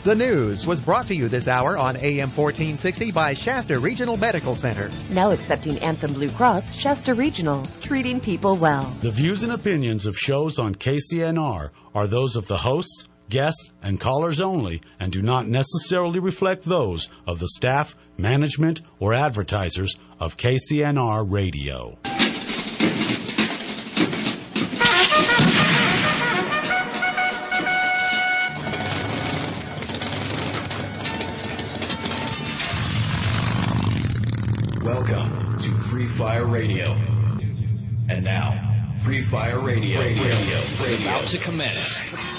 The news was brought to you this hour on AM 1460 by Shasta Regional Medical Center. Now accepting Anthem Blue Cross, Shasta Regional, treating people well. The views and opinions of shows on KCNR are those of the hosts, guests, and callers only and do not necessarily reflect those of the staff, management, or advertisers of KCNR Radio. Welcome to Free Fire Radio. And now, Free Fire Radio is about to commence.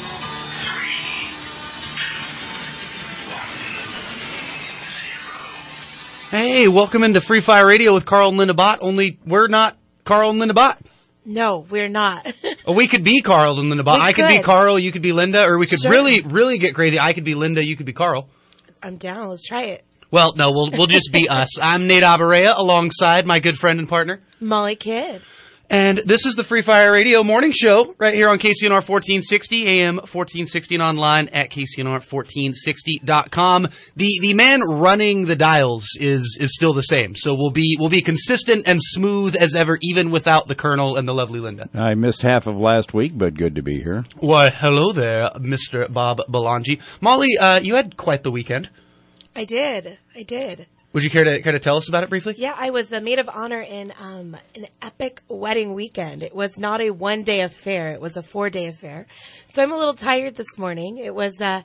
Hey, welcome into Free Fire Radio with Carl and Linda Bott, only we're not Carl and Linda Bott. No, we're not. We could be Carl and Linda Bott. I could be Carl, you could be Linda, or we could really get crazy. I could be Linda, you could be Carl. I'm down. Let's try it. Well, no, we'll just be us. I'm Nate Abarea alongside my good friend and partner, Molly Kidd. And this is the Free Fire Radio morning show right here on KCNR 1460, AM 1460, and online at KCNR1460.com. The man running the dials is still the same. So we'll be consistent and smooth as ever, even without the Colonel and the lovely Linda. I missed half of last week, but good to be here. Why, hello there, Mr. Bob Belangi. Molly, you had quite the weekend. I did. Would you care to tell us about it briefly? Yeah, I was a maid of honor in an epic wedding weekend. It was not a one-day affair. It was a 4-day affair. So I'm a little tired this morning. It was a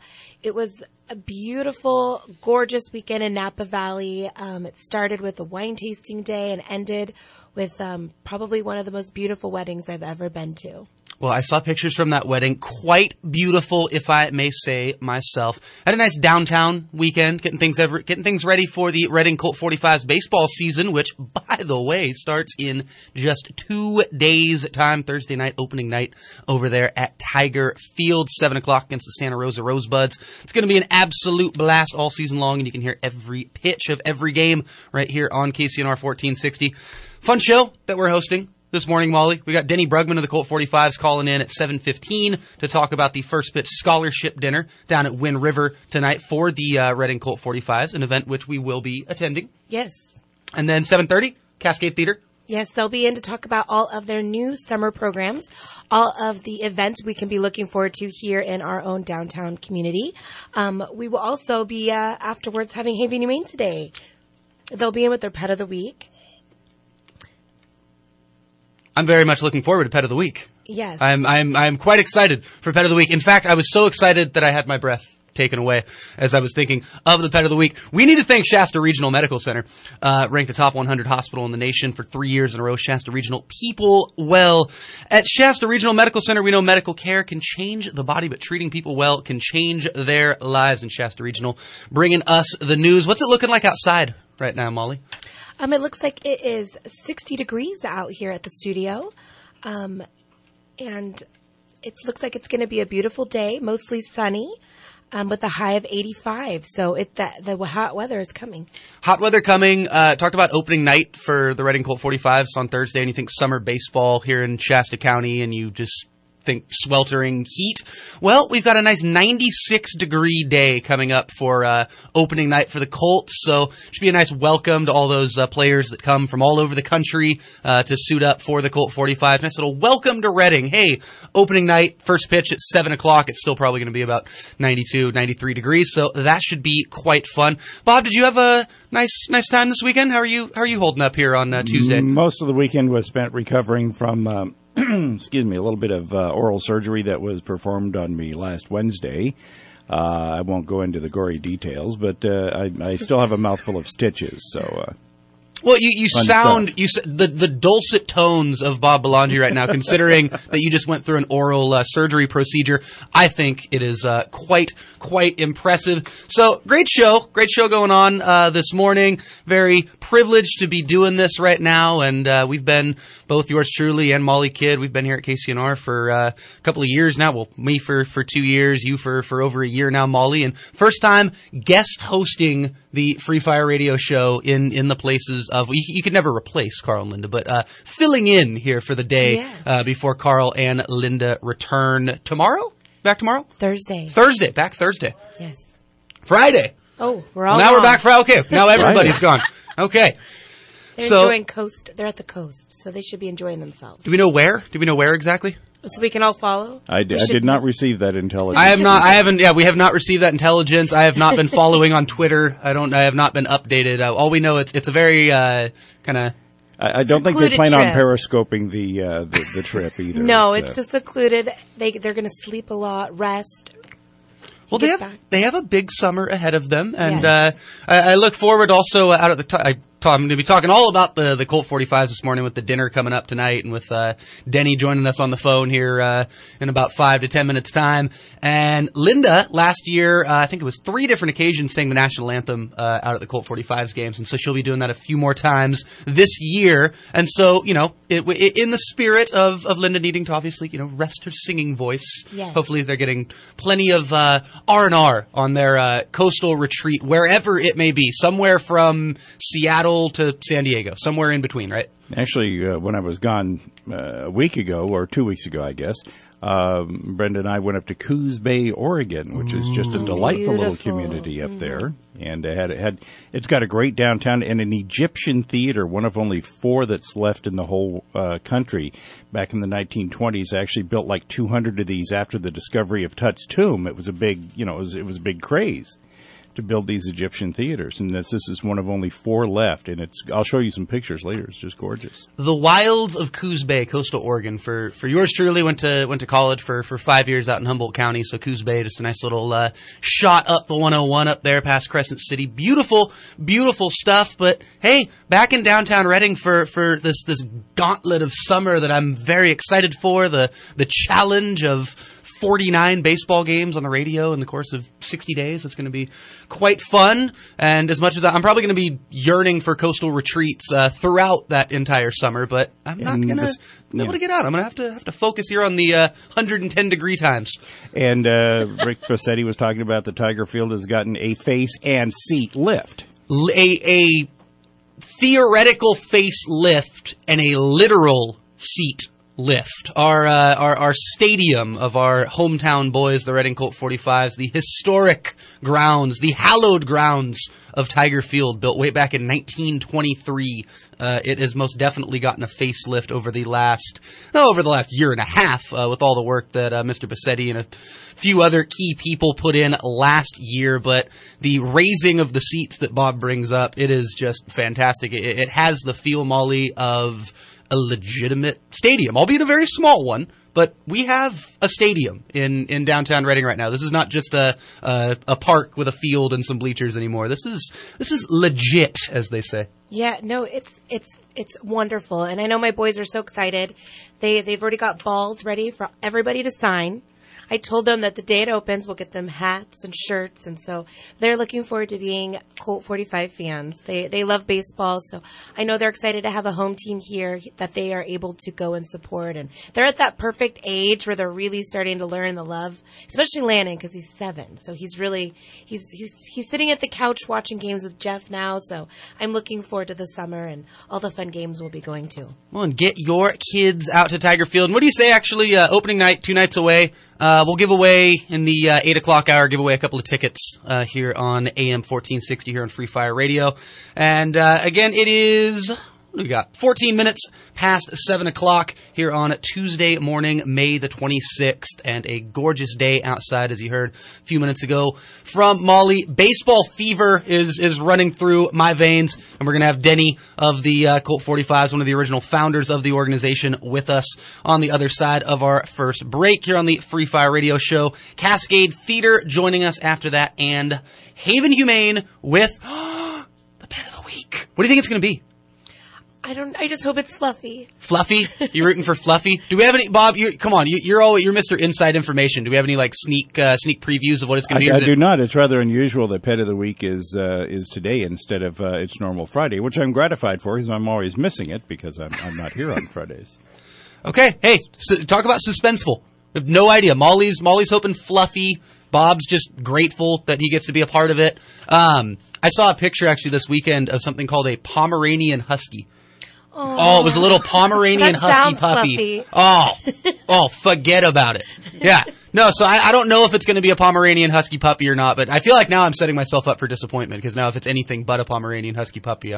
beautiful, gorgeous weekend in Napa Valley. It started with a wine tasting day and ended with probably one of the most beautiful weddings I've ever been to. Well, I saw pictures from that wedding. Quite beautiful, if I may say myself. Had a nice downtown weekend, getting things ready for the Reading Colt 45's baseball season, which, by the way, starts in just 2 days' time. Thursday night, opening night over there at Tiger Field, 7 o'clock against the Santa Rosa Rosebuds. It's going to be an absolute blast all season long, and you can hear every pitch of every game right here on KCNR 1460. Fun show that we're hosting this morning, Molly. We got Denny Brugman of the Colt 45s calling in at 7:15 to talk about the first pitch scholarship dinner down at Wind River tonight for the Reading Colt 45s, an event which we will be attending. Yes. And then 7:30, Cascade Theater. Yes, they'll be in to talk about all of their new summer programs, all of the events we can be looking forward to here in our own downtown community. We will also be afterwards having Haven Humane today. They'll be in with their Pet of the Week. I'm very much looking forward to Pet of the Week. Yes. I'm quite excited for Pet of the Week. In fact, I was so excited that I had my breath taken away as I was thinking of the Pet of the Week. We need to thank Shasta Regional Medical Center, ranked a top 100 hospital in the nation for 3 years in a row. Shasta Regional, people well. At Shasta Regional Medical Center, we know medical care can change the body, but treating people well can change their lives. And Shasta Regional bringing us the news. What's it looking like outside right now, Molly? It looks like it is 60 degrees out here at the studio, and it looks like it's going to be a beautiful day, mostly sunny, with a high of 85. So the hot weather is coming. Hot weather coming. Talked about opening night for the Reading Colt 45s on Thursday, and you think summer baseball here in Shasta County, and you just think sweltering heat. Well, we've got a nice 96-degree day coming up for opening night for the Colts, so it should be a nice welcome to all those players that come from all over the country to suit up for the Colt 45. Nice little welcome to Reading. Hey, opening night, first pitch at 7 o'clock. It's still probably going to be about 92, 93 degrees, so that should be quite fun. Bob, did you have a nice time this weekend? How are you holding up here on Tuesday? Most of the weekend was spent recovering from excuse me, a little bit of oral surgery that was performed on me last Wednesday. I won't go into the gory details, but I still have a mouthful of stitches, so... Well, you sound the dulcet tones of Bob Belangi right now, considering that you just went through an oral surgery procedure. I think it is quite impressive. So great show going on this morning. Very privileged to be doing this right now, and we've been both yours truly and Molly Kidd. We've been here at KCNR for a couple of years now. Well, me for 2 years, you for over a year now, Molly, and first time guest hosting the Free Fire Radio show in the places of, you could never replace Carl and Linda, but filling in here for the day. Yes. Before Carl and Linda return tomorrow? Back tomorrow? Thursday. Back Thursday. Yes. Friday. Oh, we're all Now we're gone. back for okay. Now everybody's gone. Okay. They're So- enjoying coast. They're at the coast, so they should be enjoying themselves. Do we know where? Do we know where exactly? So we can all follow. I did not receive that intelligence. I have not. I haven't. Yeah, we have not received that intelligence. I have not been following on Twitter. I have not been updated. All we know it's a very kind of. I don't think they Secluded plan on trip. periscoping the trip either. No, it's a secluded. They're going to sleep a lot, rest. Well, Get back. they have a big summer ahead of them, and Yes. I look forward also out at the. I'm going to be talking all about the Colt 45s this morning with the dinner coming up tonight, and with Denny joining us on the phone here in about 5 to 10 minutes time. And Linda last year, I think it was 3 different occasions, sang the national anthem out at the Colt 45s games, and so she'll be doing that a few more times this year. And so, in the spirit of Linda needing to obviously rest her singing voice, Yes. hopefully they're getting plenty of R&R on their coastal retreat, wherever it may be, somewhere from Seattle to San Diego, somewhere in between, right? Actually, when I was gone a week ago, or 2 weeks ago, I guess, Brenda and I went up to Coos Bay, Oregon, which is just a delightful little Beautiful. community up there. And it's got a great downtown and an Egyptian theater, one of only 4 that's left in the whole country. Back in the 1920s, they actually built like 200 of these after the discovery of Tut's tomb. It was a big, it was a big craze to build these Egyptian theaters, and this is one of only 4 left, and I'll show you some pictures later. It's just gorgeous. The wilds of Coos Bay, coastal Oregon. For yours truly, went to college for 5 years out in Humboldt County. So Coos Bay, just a nice little shot up the 101 up there past Crescent City. Beautiful, beautiful stuff. But hey, back in downtown Reading for this gauntlet of summer that I'm very excited for. The challenge of 49 baseball games on the radio in the course of 60 days. It's going to be quite fun. And as much as I'm probably going to be yearning for coastal retreats throughout that entire summer, but I'm not going to be able to get out. I'm going to have to focus here on the 110 degree times. And Rick Bassetti was talking about the Tiger Field has gotten a face and seat lift. A theoretical face lift and a literal seat lift. Our stadium of our hometown boys, the Reading Colt 45s, the historic grounds, the hallowed grounds of Tiger Field, built way back in 1923. It has most definitely gotten a facelift over the last year and a half, with all the work that Mr. Bassetti and a few other key people put in last year. But the raising of the seats that Bob brings up, it is just fantastic. It has the feel, Molly, of a legitimate stadium, albeit a very small one, but we have a stadium in downtown Reading right now. This is not just a park with a field and some bleachers anymore. This is legit, as they say. Yeah, no, it's wonderful, and I know my boys are so excited. They've already got balls ready for everybody to sign. I told them that the day it opens, we'll get them hats and shirts, and so they're looking forward to being Colt 45 fans. They love baseball, so I know they're excited to have a home team here that they are able to go and support. And they're at that perfect age where they're really starting to learn the love, especially Landon because he's 7, so he's sitting at the couch watching games with Jeff now. So I'm looking forward to the summer and all the fun games we'll be going to. Well, and get your kids out to Tiger Field. And what do you say, actually, opening night, 2 nights away? We'll give away in the 8 o'clock hour, give away a couple of tickets here on AM 1460 here on Free Fire Radio. And again, it is, what do we got? 14 minutes past 7 o'clock here on Tuesday morning, May the 26th, and a gorgeous day outside, as you heard a few minutes ago from Molly. Baseball fever is running through my veins, and we're going to have Denny of the Colt 45s, one of the original founders of the organization, with us on the other side of our first break here on the Free Fire Radio Show. Cascade Theater joining us after that, and Haven Humane with the Pet of the Week. What do you think it's going to be? I just hope it's Fluffy. Fluffy? You're rooting for Fluffy? Do we have any, Bob? You're Mr. Inside Information. Do we have any sneak previews of what it's going to be? I do not. It's rather unusual that Pet of the Week is today instead of its normal Friday, which I'm gratified for because I'm always missing it because I'm not here on Fridays. Okay, hey, so talk about suspenseful. We have no idea. Molly's hoping Fluffy. Bob's just grateful that he gets to be a part of it. I saw a picture actually this weekend of something called a Pomeranian Husky. Oh, it was a little Pomeranian That Husky sounds puppy. fluffy. Oh, forget about it. Yeah. No, so I don't know if it's going to be a Pomeranian Husky puppy or not, but I feel like now I'm setting myself up for disappointment because now if it's anything but a Pomeranian Husky puppy,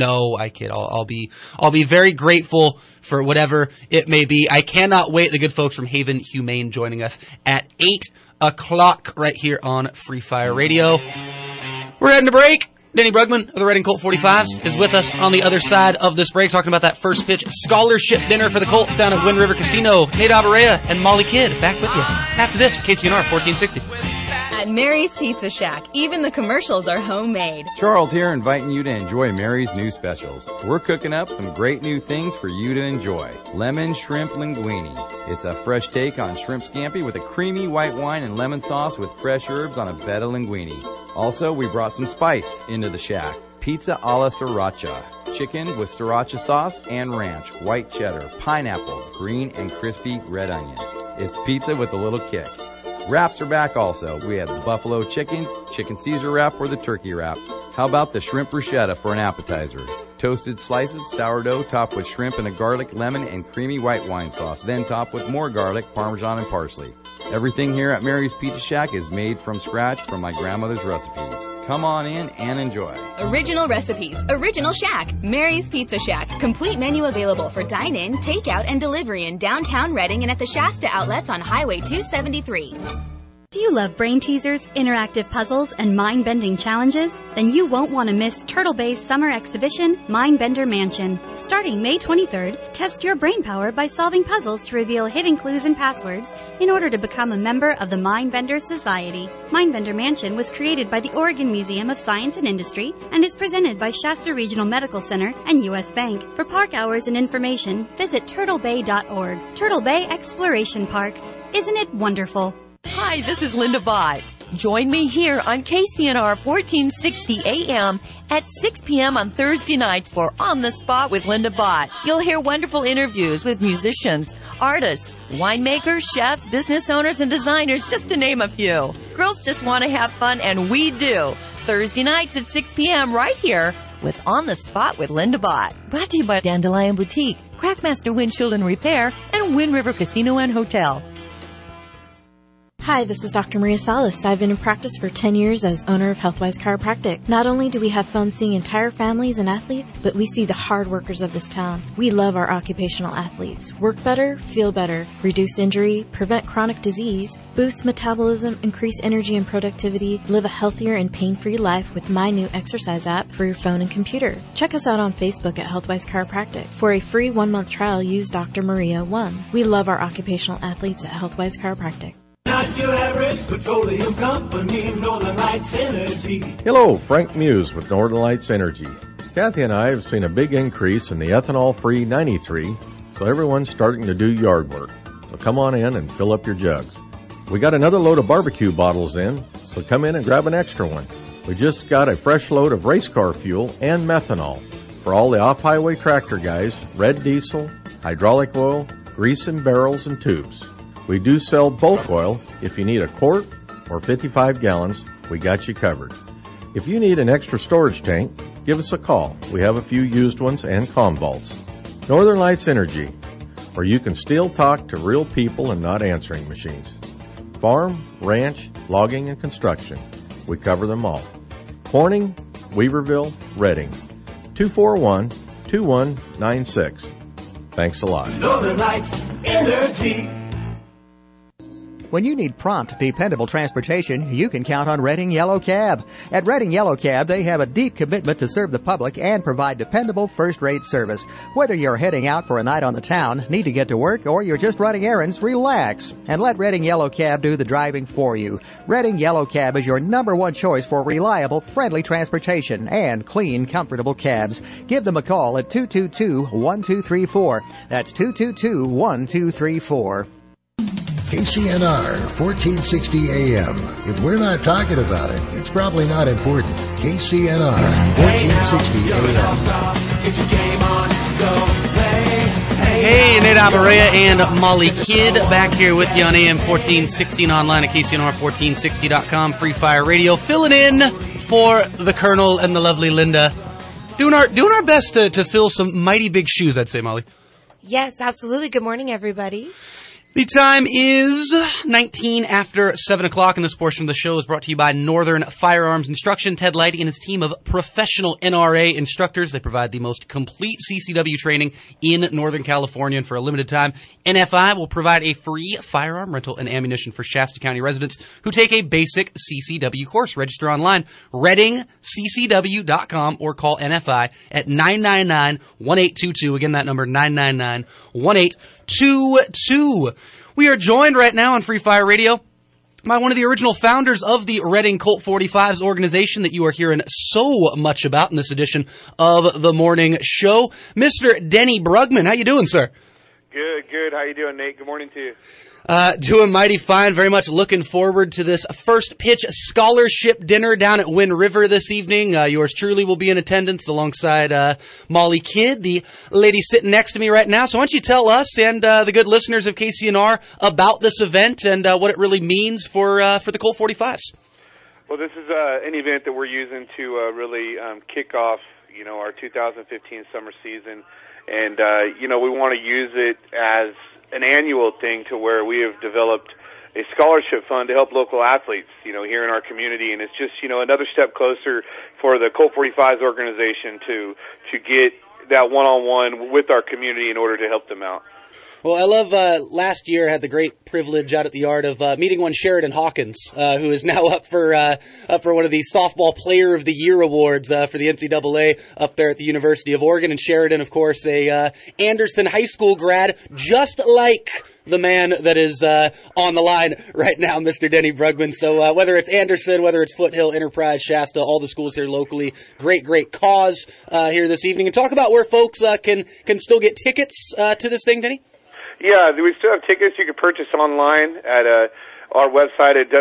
I kid. I'll be very grateful for whatever it may be. I cannot wait. The good folks from Haven Humane joining us at 8 o'clock right here on Free Fire Radio. We're heading to break. Denny Brugman of the Reading Colt 45s is with us on the other side of this break, talking about that first pitch scholarship dinner for the Colts down at Wind River Casino. Nate Abaurrea and Molly Kidd back with you after this. KCNR 1460. At Mary's Pizza Shack, even the commercials are homemade. Charles here, inviting you to enjoy Mary's new specials. We're cooking up some great new things for you to enjoy. Lemon shrimp linguine. It's a fresh take on shrimp scampi with a creamy white wine and lemon sauce with fresh herbs on a bed of linguine. Also, we brought some spice into the shack. Pizza alla sriracha. Chicken with sriracha sauce and ranch, white cheddar, pineapple, green and crispy red onions. It's pizza with a little kick. Wraps are back also. We have the buffalo chicken, chicken Caesar wrap, or the turkey wrap. How about the shrimp bruschetta for an appetizer? Toasted slices, sourdough topped with shrimp and a garlic, lemon, and creamy white wine sauce, then topped with more garlic, parmesan, and parsley. Everything here at Mary's Pizza Shack is made from scratch from my grandmother's recipes. Come on in and enjoy. Original recipes, original shack. Mary's Pizza Shack. Complete menu available for dine-in, takeout, and delivery in downtown Reading and at the Shasta outlets on Highway 273. Do you love brain teasers, interactive puzzles, and mind-bending challenges? Then you won't want to miss Turtle Bay's summer exhibition, Mindbender Mansion. Starting May 23rd, test your brain power by solving puzzles to reveal hidden clues and passwords in order to become a member of the Mindbender Society. Mindbender Mansion was created by the Oregon Museum of Science and Industry and is presented by Shasta Regional Medical Center and U.S. Bank. For park hours and information, visit turtlebay.org. Turtle Bay Exploration Park. Isn't it wonderful? Hi, this is Linda Bott. Join me here on KCNR 1460 AM at 6 p.m. on Thursday nights for On the Spot with Linda Bott. You'll hear wonderful interviews with musicians, artists, winemakers, chefs, business owners, and designers, just to name a few. Girls just want to have fun, and we do. Thursday nights at 6 p.m. right here with On the Spot with Linda Bott. Brought to you by Dandelion Boutique, Crackmaster Windshield and Repair, and Wind River Casino and Hotel. Hi, this is Dr. Maria Salas. I've been in practice for 10 years as owner of Healthwise Chiropractic. Not only do we have fun seeing entire families and athletes, but we see the hard workers of this town. We love our occupational athletes. Work better, feel better, reduce injury, prevent chronic disease, boost metabolism, increase energy and productivity, live a healthier and pain-free life with my new exercise app for your phone and computer. Check us out on Facebook at Healthwise Chiropractic. For a free 1-month trial, use Dr. Maria 1. We love our occupational athletes at Healthwise Chiropractic. Not your average petroleum company, Northern Lights Energy. Hello, Frank Muse with Northern Lights Energy. Kathy and I have seen a big increase in the ethanol-free 93, so everyone's starting to do yard work. So come on in and fill up your jugs. We got another load of barbecue bottles in, so come in and grab an extra one. We just got a fresh load of race car fuel and methanol for all the off-highway tractor guys, red diesel, hydraulic oil, grease in barrels and tubes. We do sell bulk oil. If you need a quart or 55 gallons, we got you covered. If you need an extra storage tank, give us a call. We have a few used ones and comm vaults. Northern Lights Energy, where you can still talk to real people and not answering machines. Farm, ranch, logging, and construction. We cover them all. Corning, Weaverville, Reading. 241-2196. Thanks a lot. Northern Lights Energy. When you need prompt, dependable transportation, you can count on Reading Yellow Cab. At Reading Yellow Cab, they have a deep commitment to serve the public and provide dependable first-rate service. Whether you're heading out for a night on the town, need to get to work, or you're just running errands, relax and let Reading Yellow Cab do the driving for you. Reading Yellow Cab is your number one choice for reliable, friendly transportation and clean, comfortable cabs. Give them a call at 222-1234. That's 222-1234. KCNR 1460 AM. If we're not talking about it, it's probably not important. KCNR 1460 AM. Hey, Nate Abaurrea and Molly Kidd back here with you on AM 1460 and online at KCNR1460.com. Free Fire Radio, filling in for the Colonel and the lovely Linda. Doing our best to fill some mighty big shoes, I'd say, Molly. Yes, absolutely. Good morning, everybody. The time is 19 after 7 o'clock, and this portion of the show is brought to you by Northern Firearms Instruction. Ted Lighty and his team of professional NRA instructors. They provide the most complete CCW training in Northern California, and for a limited time, NFI will provide a free firearm rental and ammunition for Shasta County residents who take a basic CCW course. Register online, readingccw.com, or call NFI at 999-1822. Again, that number, 999-1822. We are joined right now on Free Fire Radio by one of the original founders of the Reading Colt 45s organization that you are hearing so much about in this edition of the morning show, Mr. Denny Brugman. How you doing, sir? Good. How you doing, Nate? Good morning to you. Doing mighty fine. Very much looking forward to this first pitch scholarship dinner down at Wind River this evening. Yours truly will be in attendance alongside Molly Kidd, the lady sitting next to me right now. So why don't you tell us and the good listeners of KCNR about this event and what it really means for the Colt 45s? Well, this is an event that we're using to really kick off, our 2015 summer season, and we want to use it as an annual thing to where we have developed a scholarship fund to help local athletes, here in our community. And it's just, another step closer for the Colt 45s organization to get that one-on-one with our community in order to help them out. Well, I love, last year I had the great privilege out at the yard of meeting one Sheridan Hawkins, who is now up for one of the Softball Player of the Year awards, for the NCAA up there at the University of Oregon. And Sheridan, of course, a Anderson High School grad, just like the man that is on the line right now, Mr. Denny Brugman. So whether it's Anderson, whether it's Foothill, Enterprise, Shasta, all the schools here locally, great cause here this evening. And talk about where folks can still get tickets to this thing, Denny. Yeah, we still have tickets you can purchase online at our website at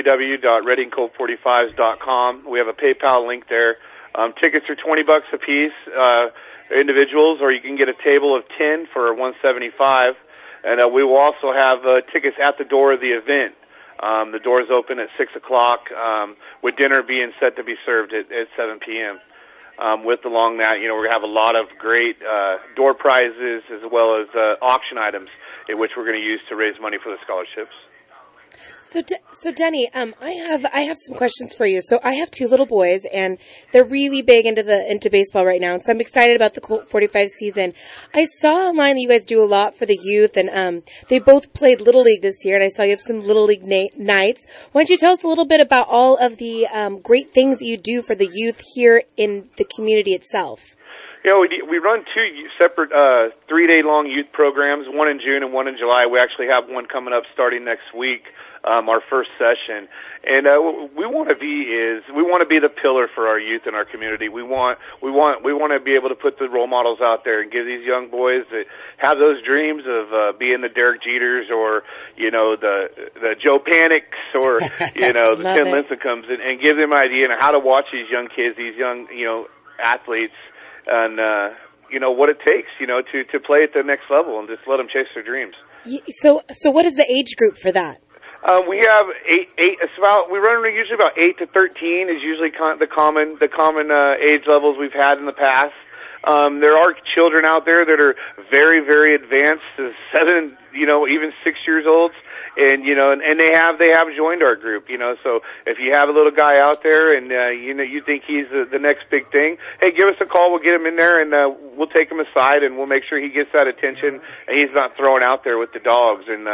www.readingcolt45s.com. We have a PayPal link there. Tickets are $20 a piece, individuals, or you can get a table of 10 for $175. And we will also have tickets at the door of the event. The doors open at 6 o'clock, with dinner being set to be served at 7 p.m. Along that, we're going to have a lot of great door prizes as well as auction items, in which we're going to use to raise money for the scholarships. So Denny, I have some questions for you. So I have two little boys, and they're really big into baseball right now, and so I'm excited about the Colt 45 season. I saw online that you guys do a lot for the youth, and they both played Little League this year, and I saw you have some Little League nights. Why don't you tell us a little bit about all of the great things that you do for the youth here in the community itself? We run two separate 3-day-long youth programs, one in June and one in July. We actually have one coming up starting next week. Our first session, and we want to be the pillar for our youth in our community. We want to be able to put the role models out there and give these young boys that have those dreams of being the Derek Jeters or the Joe Panics or the Tim Lincecums, and give them an idea on how to watch these young kids, these young athletes, and what it takes to play at the next level and just let them chase their dreams. So what is the age group for that? We have we run usually about 8 to 13 is usually the common age levels we've had in the past. There are children out there that are very, very advanced, 7, even 6 years old, and they have joined our group. So if you have a little guy out there and you think he's the next big thing, hey, give us a call. We'll get him in there and we'll take him aside and we'll make sure he gets that attention and he's not thrown out there with the dogs. And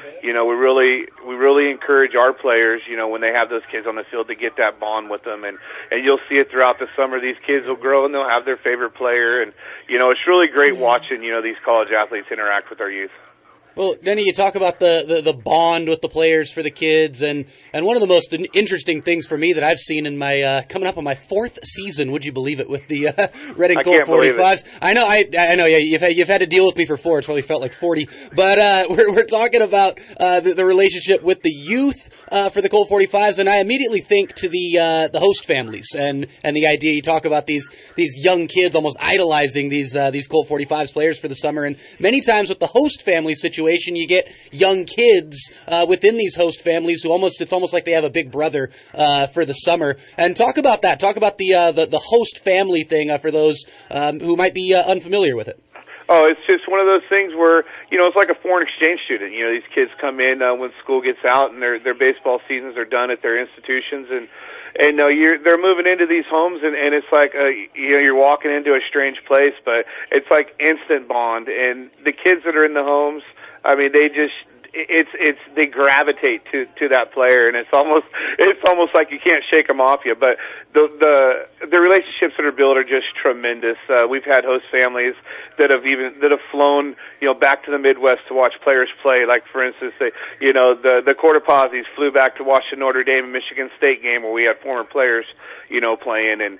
we really encourage our players, when they have those kids on the field, to get that bond with them, and you'll see it throughout the summer. These kids will grow and they'll have their favorite player, and it's really great watching these college athletes interact with our youth. Well, Denny, you talk about the bond with the players for the kids, and one of the most interesting things for me that I've seen in my coming up on my 4th season, would you believe it, with the Reading Colt 45s? I know, yeah, you've had to deal with me for 4. It's probably felt like 40, but we're talking about the relationship with the youth for the Colt 45s, and I immediately think to the host families and the idea you talk about these young kids almost idolizing these Colt 45s players for the summer, and many times with the host family situation, you get young kids within these host families who it's almost like they have a big brother for the summer. And talk about that. Talk about the host family thing for those who might be unfamiliar with it. Oh, it's just one of those things where, it's like a foreign exchange student. These kids come in when school gets out and their baseball seasons are done at their institutions, and they're moving into these homes, and it's like you're walking into a strange place, but it's like instant bond. And the kids that are in the homes, I mean, they gravitate to that player, and it's almost like you can't shake them off you. But the relationships that are built are just tremendous. We've had host families that have flown back to the Midwest to watch players play. Like, for instance, the Cortopazis flew back to watch the Notre Dame and Michigan State game where we had former players playing, and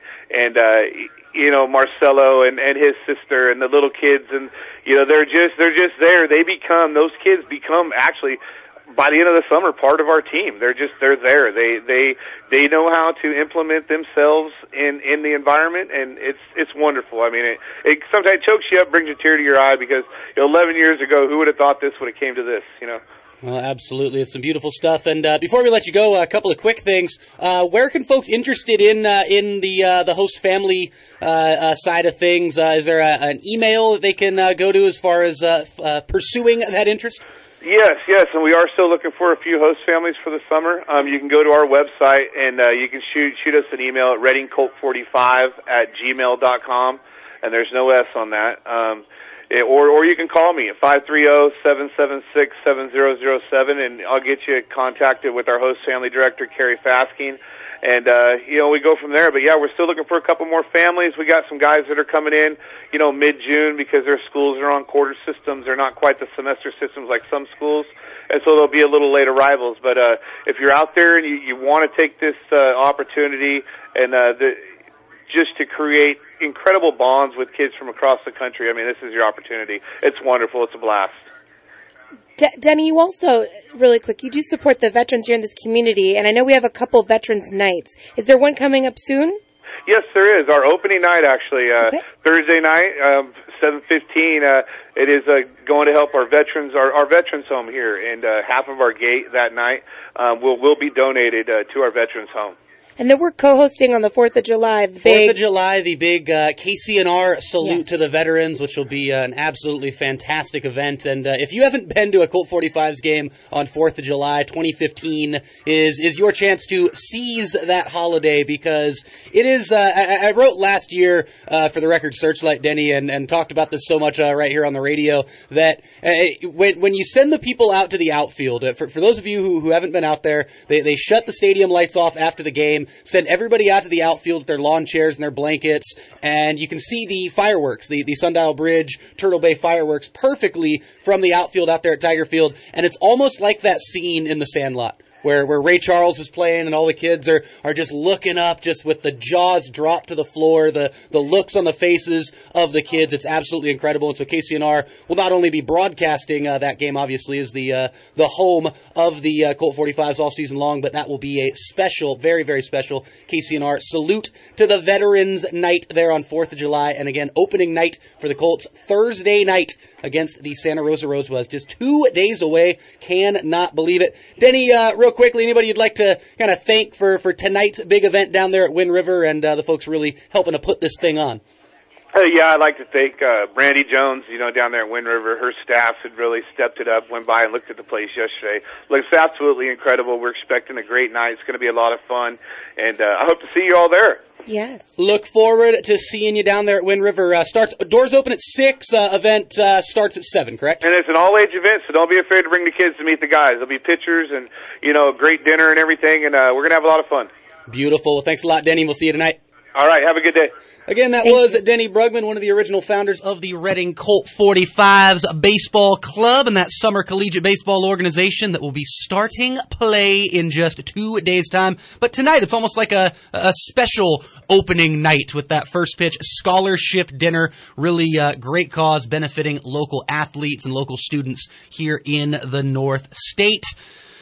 Marcelo and his sister and the little kids, and they're just there. Those kids become actually, by the end of the summer, part of our team. They're there. They know how to implement themselves in the environment, and it's wonderful. I mean, it sometimes chokes you up, brings a tear to your eye, because 11 years ago, who would have thought this would have came to this? Well, absolutely. It's some beautiful stuff. And before we let you go, a couple of quick things. Where can folks interested in the host family side of things, is there an email that they can go to as far as pursuing that interest? Yes, and we are still looking for a few host families for the summer. You can go to our website, and you can shoot us an email at reddingcolt45@gmail.com, and there's no S on that. Or you can call me at 530-776-7007, and I'll get you contacted with our host family director, Carrie Fasking. And, we go from there. But, yeah, we're still looking for a couple more families. We got some guys that are coming in, mid-June, because their schools are on quarter systems. They're not quite the semester systems like some schools, and so there'll be a little late arrivals. But if you're out there and you want to take this opportunity and just to create incredible bonds with kids from across the country, I mean, this is your opportunity. It's wonderful. It's a blast. Denny, you also, really quick, you do support the veterans here in this community, and I know we have a couple veterans nights. Is there one coming up soon? Yes, there is. Our opening night, actually, Thursday night, 7:15. It is going to help our veterans, our veterans home here, and half of our gate that night will be donated to our veterans home. And then we're co-hosting on the 4th of July. The big KCNR salute to the veterans, which will be an absolutely fantastic event. And if you haven't been to a Colt 45's game on 4th of July 2015, is your chance to seize that holiday, because it is, I wrote last year for the Record Searchlight, Denny, and talked about this so much right here on the radio, that when you send the people out to the outfield, for those of you who haven't been out there, they shut the stadium lights off after the game, send everybody out to the outfield with their lawn chairs and their blankets, and you can see the fireworks, the Sundial Bridge, Turtle Bay fireworks perfectly from the outfield out there at Tiger Field, and it's almost like that scene in The Sandlot, where Ray Charles is playing and all the kids are just looking up, just with the jaws dropped to the floor, the looks on the faces of the kids. It's absolutely incredible. And so KCNR will not only be broadcasting that game, obviously, as the home of the Colt 45s all season long, but that will be a special, very, very special KCNR salute to the Veterans Night there on 4th of July. And again, opening night for the Colts Thursday night against the Santa Rosa Rosebuds. Just 2 days away. Cannot believe it. Denny, real quickly, anybody you'd like to kind of thank for tonight's big event down there at Wind River, and the folks really helping to put this thing on? Yeah, I'd like to thank Brandy Jones, down there at Wind River. Her staff had really stepped it up, went by and looked at the place yesterday. Looks absolutely incredible. We're expecting a great night. It's going to be a lot of fun, and I hope to see you all there. Yes. Look forward to seeing you down there at Wind River. Doors open at 6, event starts at 7, correct? And it's an all-age event, so don't be afraid to bring the kids to meet the guys. There'll be pictures and, a great dinner and everything, and we're going to have a lot of fun. Beautiful. Well, thanks a lot, Denny. We'll see you tonight. All right, have a good day. Again, that was Denny Brugman, one of the original founders of the Reading Colt 45's Baseball Club and that summer collegiate baseball organization that will be starting play in just 2 days' time. But tonight, it's almost like a special opening night with that first pitch scholarship dinner. Really great cause benefiting local athletes and local students here in the North State.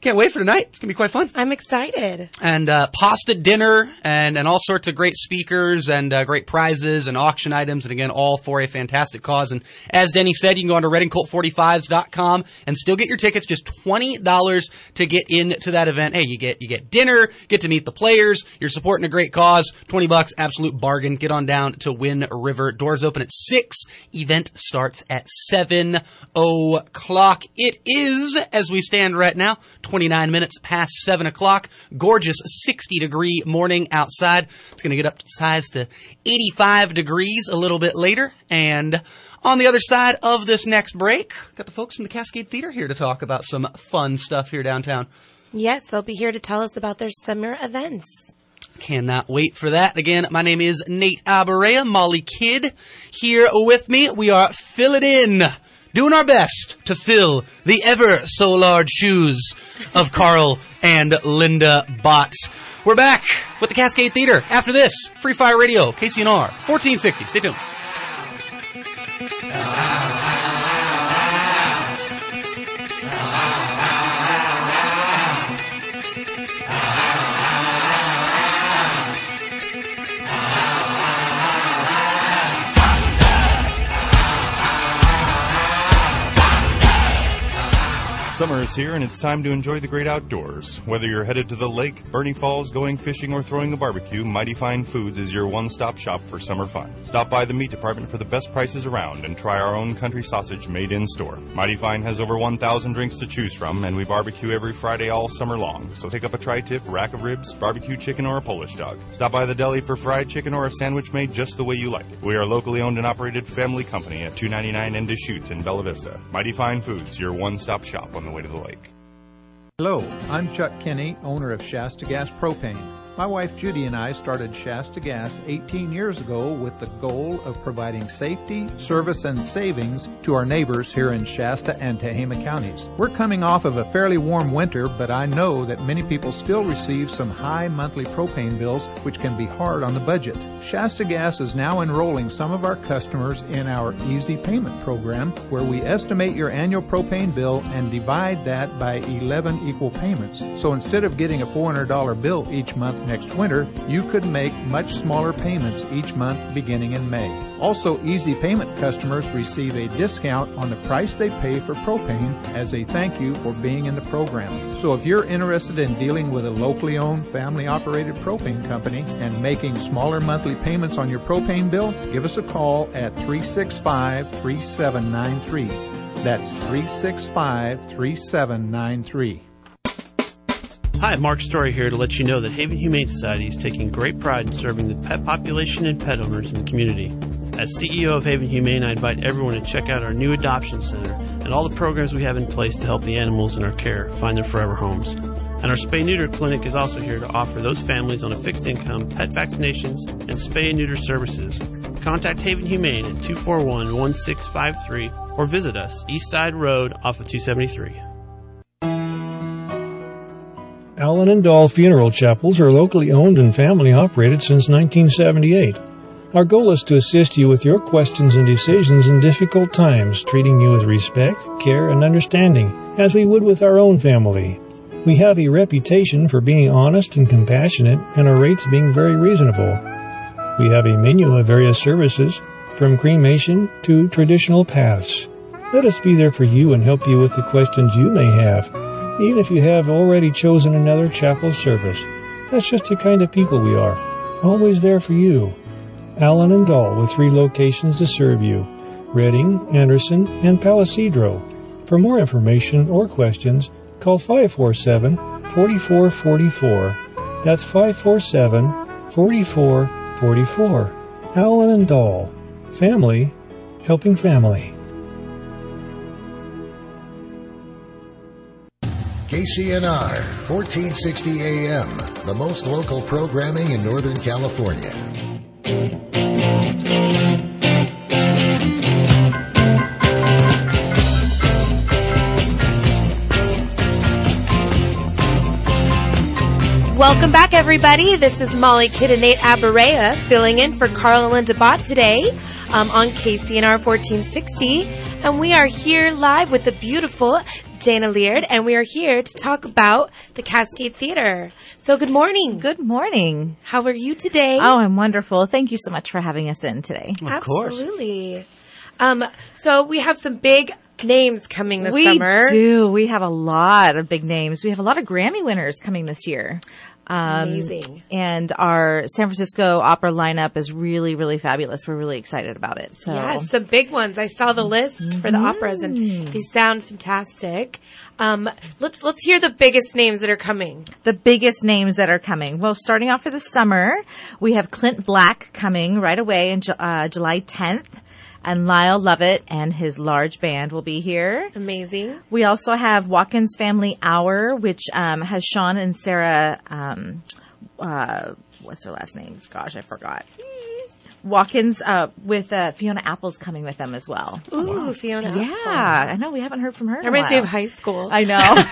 Can't wait for tonight. It's going to be quite fun. I'm excited. And pasta dinner and all sorts of great speakers and great prizes and auction items. And again, all for a fantastic cause. And as Denny said, you can go on to ReddingColt45s.com and still get your tickets. Just $20 to get into that event. Hey, you get dinner, get to meet the players. You're supporting a great cause. $20, absolute bargain. Get on down to Wind River. Doors open at 6. Event starts at 7 o'clock. It is, as we stand right now, 29 minutes past 7 o'clock. Gorgeous 60-degree morning outside. It's going to get up to size to 85 degrees a little bit later. And on the other side of this next break, got the folks from the Cascade Theater here to talk about some fun stuff here downtown. Yes, they'll be here to tell us about their summer events. Cannot wait for that. Again, my name is Nate Abarea, Molly Kidd. Here with me, we are filling in, doing our best to fill the ever so large shoes of Carl and Linda Bott. We're back with the Cascade Theater after this. Free Fire Radio, KCNR, 1460. Stay tuned. Summer is here, and it's time to enjoy the great outdoors. Whether you're headed to the lake, Bernie Falls, going fishing, or throwing a barbecue, Mighty Fine Foods is your one-stop shop for summer fun. Stop by the meat department for the best prices around and try our own country sausage made in-store. Mighty Fine has over 1,000 drinks to choose from, and we barbecue every Friday all summer long. So pick up a tri-tip, rack of ribs, barbecue chicken, or a Polish dog. Stop by the deli for fried chicken or a sandwich made just the way you like it. We are a locally owned and operated family company at 299 N Deschutes in Bella Vista. Mighty Fine Foods, your one-stop shop on the way to the lake. Hello, I'm Chuck Kinney, owner of Shasta Gas Propane. My wife Judy and I started Shasta Gas 18 years ago with the goal of providing safety, service, and savings to our neighbors here in Shasta and Tehama counties. We're coming off of a fairly warm winter, but I know that many people still receive some high monthly propane bills, which can be hard on the budget. Shasta Gas is now enrolling some of our customers in our Easy Payment program, where we estimate your annual propane bill and divide that by 11 equal payments. So instead of getting a $400 bill each month next winter, you could make much smaller payments each month beginning in May. Also, Easy Payment customers receive a discount on the price they pay for propane as a thank you for being in the program. So if you're interested in dealing with a locally owned, family-operated propane company and making smaller monthly payments on your propane bill, give us a call at 365-3793. That's 365-3793. Hi, Mark Story here to let you know that Haven Humane Society is taking great pride in serving the pet population and pet owners in the community. As CEO of Haven Humane, I invite everyone to check out our new adoption center and all the programs we have in place to help the animals in our care find their forever homes. And our spay-neuter clinic is also here to offer those families on a fixed income pet vaccinations and spay and neuter services. Contact Haven Humane at 241-1653 or visit us East Side Road off of 273. Allen and Dahl Funeral Chapels are locally owned and family operated since 1978. Our goal is to assist you with your questions and decisions in difficult times, treating you with respect, care, and understanding, as we would with our own family. We have a reputation for being honest and compassionate, and our rates being very reasonable. We have a menu of various services, from cremation to traditional paths. Let us be there for you and help you with the questions you may have, even if you have already chosen another chapel service. That's just the kind of people we are, always there for you. Allen and Dahl, with 3 locations to serve you, Redding, Anderson, and Palisadro. For more information or questions, call 547-4444. That's 547-4444. Allen and Dahl. Family helping family. KCNR, 1460 AM, the most local programming in Northern California. Welcome back, everybody. This is Molly Kidd and Nate Abarea filling in for Carl and Linda Bott today on KCNR 1460. And we are here live with the beautiful Jana Leard, and we are here to talk about the Cascade Theater. So good morning. Good morning. How are you today? Oh, I'm wonderful. Thank you so much for having us in today. Of course. Absolutely. So we have some big names coming this summer. We do. We have a lot of big names. We have a lot of Grammy winners coming this year. Amazing. And our San Francisco opera lineup is really, really fabulous. We're really excited about it. So Yes, some big ones. I saw the list for the operas, and they sound fantastic. Let's hear the biggest names that are coming. The biggest names that are coming. Well, starting off for the summer, we have Clint Black coming right away on July 10th. And Lyle Lovett and his large band will be here. Amazing. We also have Watkins Family Hour, which has Sean and Sarah, what's their last names? Gosh, I forgot. Watkins with Fiona Apple's coming with them as well. Ooh, wow. Fiona Apple. Yeah, I know. We haven't heard from her in a That reminds me while. of high school. I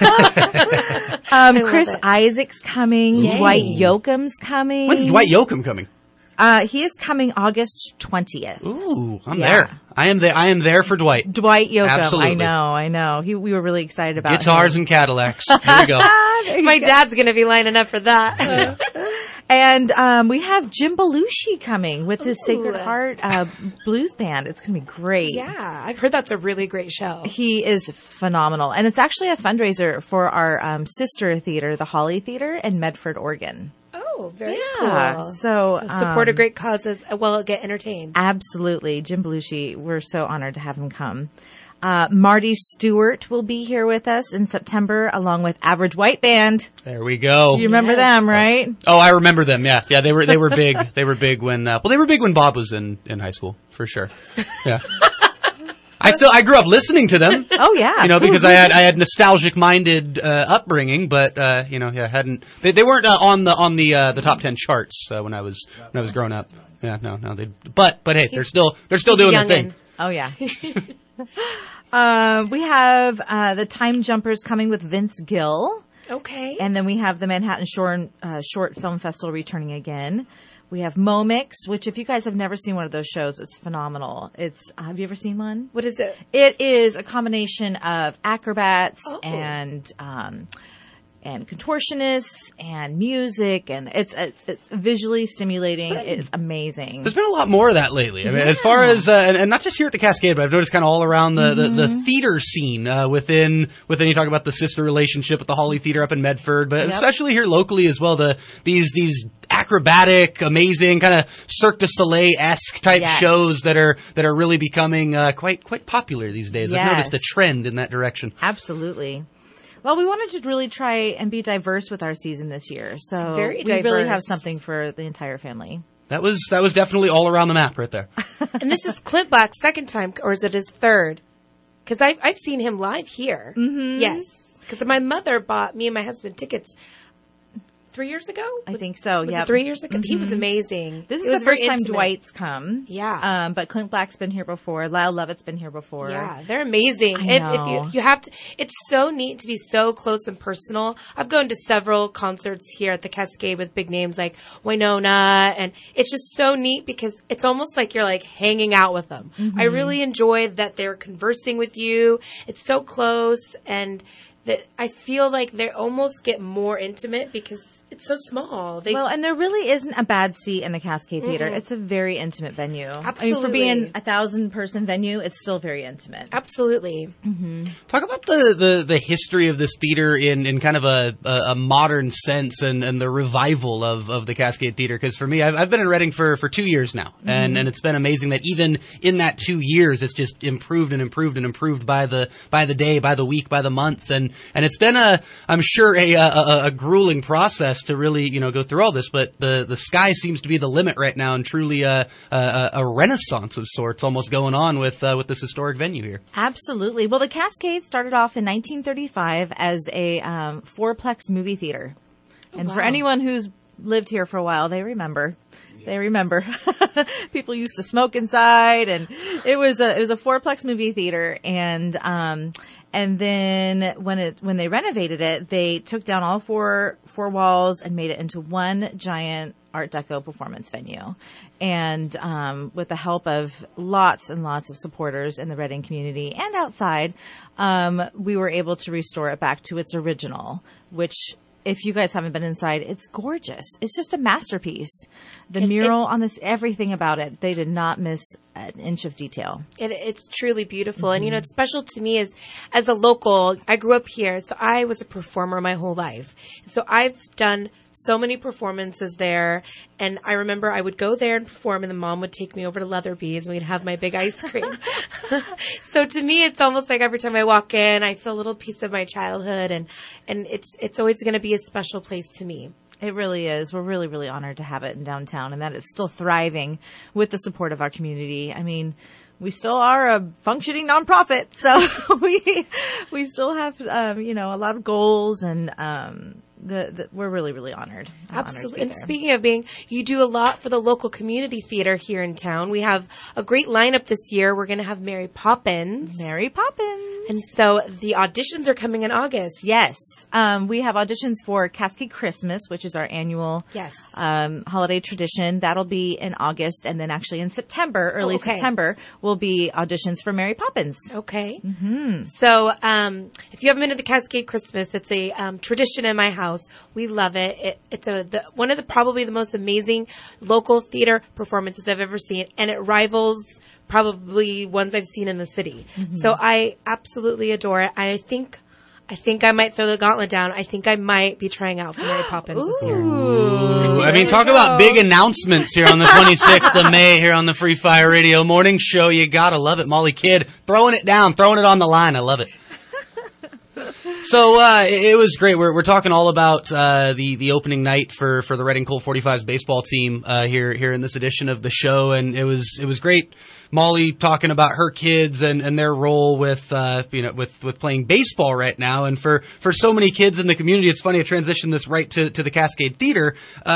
know. Chris Isaac's coming. Yay. Dwight Yoakam's coming. When's Dwight Yoakam coming? He is coming August 20th. Ooh, I'm there. I am there for Dwight. Dwight Yoakam. Absolutely. I know. We were really excited about Guitars him. and Cadillacs. Here we go. My dad's going to be lining up for that. And we have Jim Belushi coming with his Sacred Heart blues band. It's going to be great. Yeah, I've heard that's a really great show. He is phenomenal. And it's actually a fundraiser for our sister theater, the Holly Theater in Medford, Oregon. Oh, very Yeah, cool. so, support a great cause as well, get entertained. Absolutely. Jim Belushi, we're so honored to have him come. Marty Stewart will be here with us in September, along with Average White Band. There we go. You remember them, right? Oh, I remember them. Yeah, they were big. They were big when they were big when Bob was in high school for sure. Yeah. I grew up listening to them. Oh yeah, because I had nostalgic minded upbringing, but hadn't they weren't on the top 10 charts when I was growing up. Yeah, no, but hey, they're still doing their thing. Oh yeah. We have the Time Jumpers coming with Vince Gill. Okay. And then we have the Manhattan Short Film Festival returning again. We have Momix, which if you guys have never seen one of those shows, it's phenomenal. Have you ever seen one? What is it? It is a combination of acrobats and contortionists and music, and it's visually stimulating. It's amazing. There's been a lot more of that lately. I mean, as far as and not just here at the Cascade, but I've noticed kind of all around the theater scene within you talk about the sister relationship with the Holly Theater up in Medford, but especially here locally as well. These acrobatic, amazing kind of Cirque du Soleil-esque type shows that are really becoming quite popular these days. I've noticed a trend in that direction. Absolutely. Well, we wanted to really try and be diverse with our season this year, so it's very we really diverse. have something for the entire family. That was definitely all around the map right there. And this is Clint Black's second time, or is it his third? Because I've seen him live here. Mm-hmm. Yes, because my mother bought me and my husband tickets 3 years ago? I think so, Was yeah. it 3 years ago? Mm-hmm. He was amazing. This It is was the first very time intimate. Dwight's come. Yeah. But Clint Black's been here before. Lyle Lovett's been here before. Yeah, they're amazing. I If know. you have to, it's so neat to be so close and personal. I've gone to several concerts here at the Cascade with big names like Winona, and it's just so neat because it's almost like you're like hanging out with them. Mm-hmm. I really enjoy that they're conversing with you. It's so close, and that I feel like they almost get more intimate because it's so small. And there really isn't a bad seat in the Cascade Theater. Mm-mm. It's a very intimate venue. Absolutely. I mean, for being 1,000-person venue, it's still very intimate. Absolutely. Mm-hmm. Talk about the history of this theater in kind of a modern sense and the revival of the Cascade Theater. Because for me, I've been in Reading for 2 years now, and it's been amazing that even in that 2 years, it's just improved and improved and improved by the day, by the week, by the month, and it's been I'm sure a grueling process to really go through all this. But the sky seems to be the limit right now, and truly a renaissance of sorts almost going on with this historic venue here. Absolutely. Well, the Cascade started off in 1935 as a fourplex movie theater. And for anyone who's lived here for a while, they remember. People used to smoke inside, and it was a fourplex movie theater. And then when they renovated it, they took down all four walls and made it into one giant Art Deco performance venue. And with the help of lots and lots of supporters in the Reading community and outside, we were able to restore it back to its original, which, if you guys haven't been inside, it's gorgeous. It's just a masterpiece. The mural on this, everything about it, they did not miss an inch of detail. It's truly beautiful. And, it's special to me as a local. I grew up here, so I was a performer my whole life. So I've done so many performances there. And I remember I would go there and perform, and the mom would take me over to Leatherby's, and we'd have my big ice cream. So to me, it's almost like every time I walk in, I feel a little piece of my childhood, and it's always going to be a special place to me. It really is. We're really, really honored to have it in downtown, and that it's still thriving with the support of our community. I mean, we still are a functioning nonprofit, so we still have a lot of goals, and we're really, really honored. Absolutely. And speaking of you do a lot for the local community theater here in town. We have a great lineup this year. We're going to have Mary Poppins. And so the auditions are coming in August. Yes. We have auditions for Cascade Christmas, which is our annual holiday tradition. That'll be in August. And then actually in September, early September, will be auditions for Mary Poppins. Okay. Mm-hmm. So if you haven't been to the Cascade Christmas, it's a tradition in my house. We love it. It's one of the probably the most amazing local theater performances I've ever seen. And it rivals probably ones I've seen in the city. Mm-hmm. So I absolutely adore it. I think I might throw the gauntlet down. I think I might be trying out for Mary Poppins this year. Ooh. I mean, talk about big announcements here on the 26th of May here on the Free Fire Radio Morning Show. You gotta love it. Molly Kidd throwing it down, throwing it on the line. I love it. So it was great. We're talking all about the opening night for the Reading Colt 45's baseball team here in this edition of the show, and it was great. Molly talking about her kids and their role with playing baseball right now, and for so many kids in the community, it's funny to transition this right to the Cascade Theater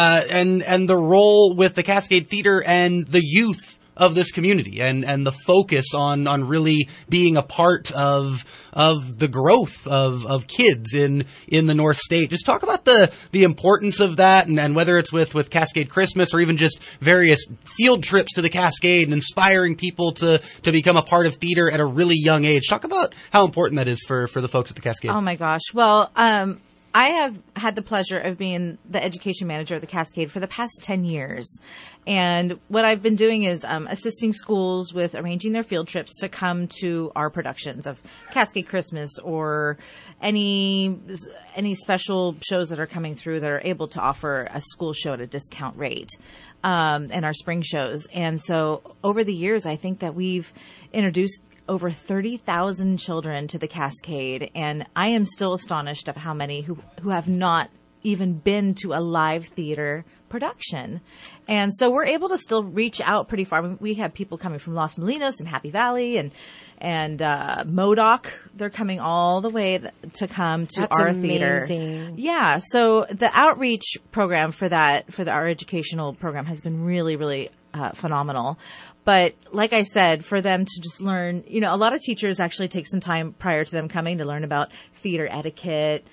and the role with the Cascade Theater and the youth of this community and the focus on really being a part of the growth of kids in the North State. Just talk about the importance of that and whether it's with Cascade Christmas or even just various field trips to the Cascade and inspiring people to become a part of theater at a really young age. Talk about how important that is for the folks at the Cascade. Oh my gosh. Well, I have had the pleasure of being the education manager at the Cascade for the past 10 years. And what I've been doing is assisting schools with arranging their field trips to come to our productions of Cascade Christmas or any special shows that are coming through that are able to offer a school show at a discount rate, and our spring shows. And so over the years, I think that we've introduced over 30,000 children to the Cascade, and I am still astonished at how many who have not even been to a live theater production. And so we're able to still reach out pretty far. We have people coming from Los Molinos and Happy Valley and Modoc. They're coming all the way to come to our theater. Yeah. So the outreach program for our educational program has been really, really phenomenal. But like I said, for them to just learn, a lot of teachers actually take some time prior to them coming to learn about theater etiquette,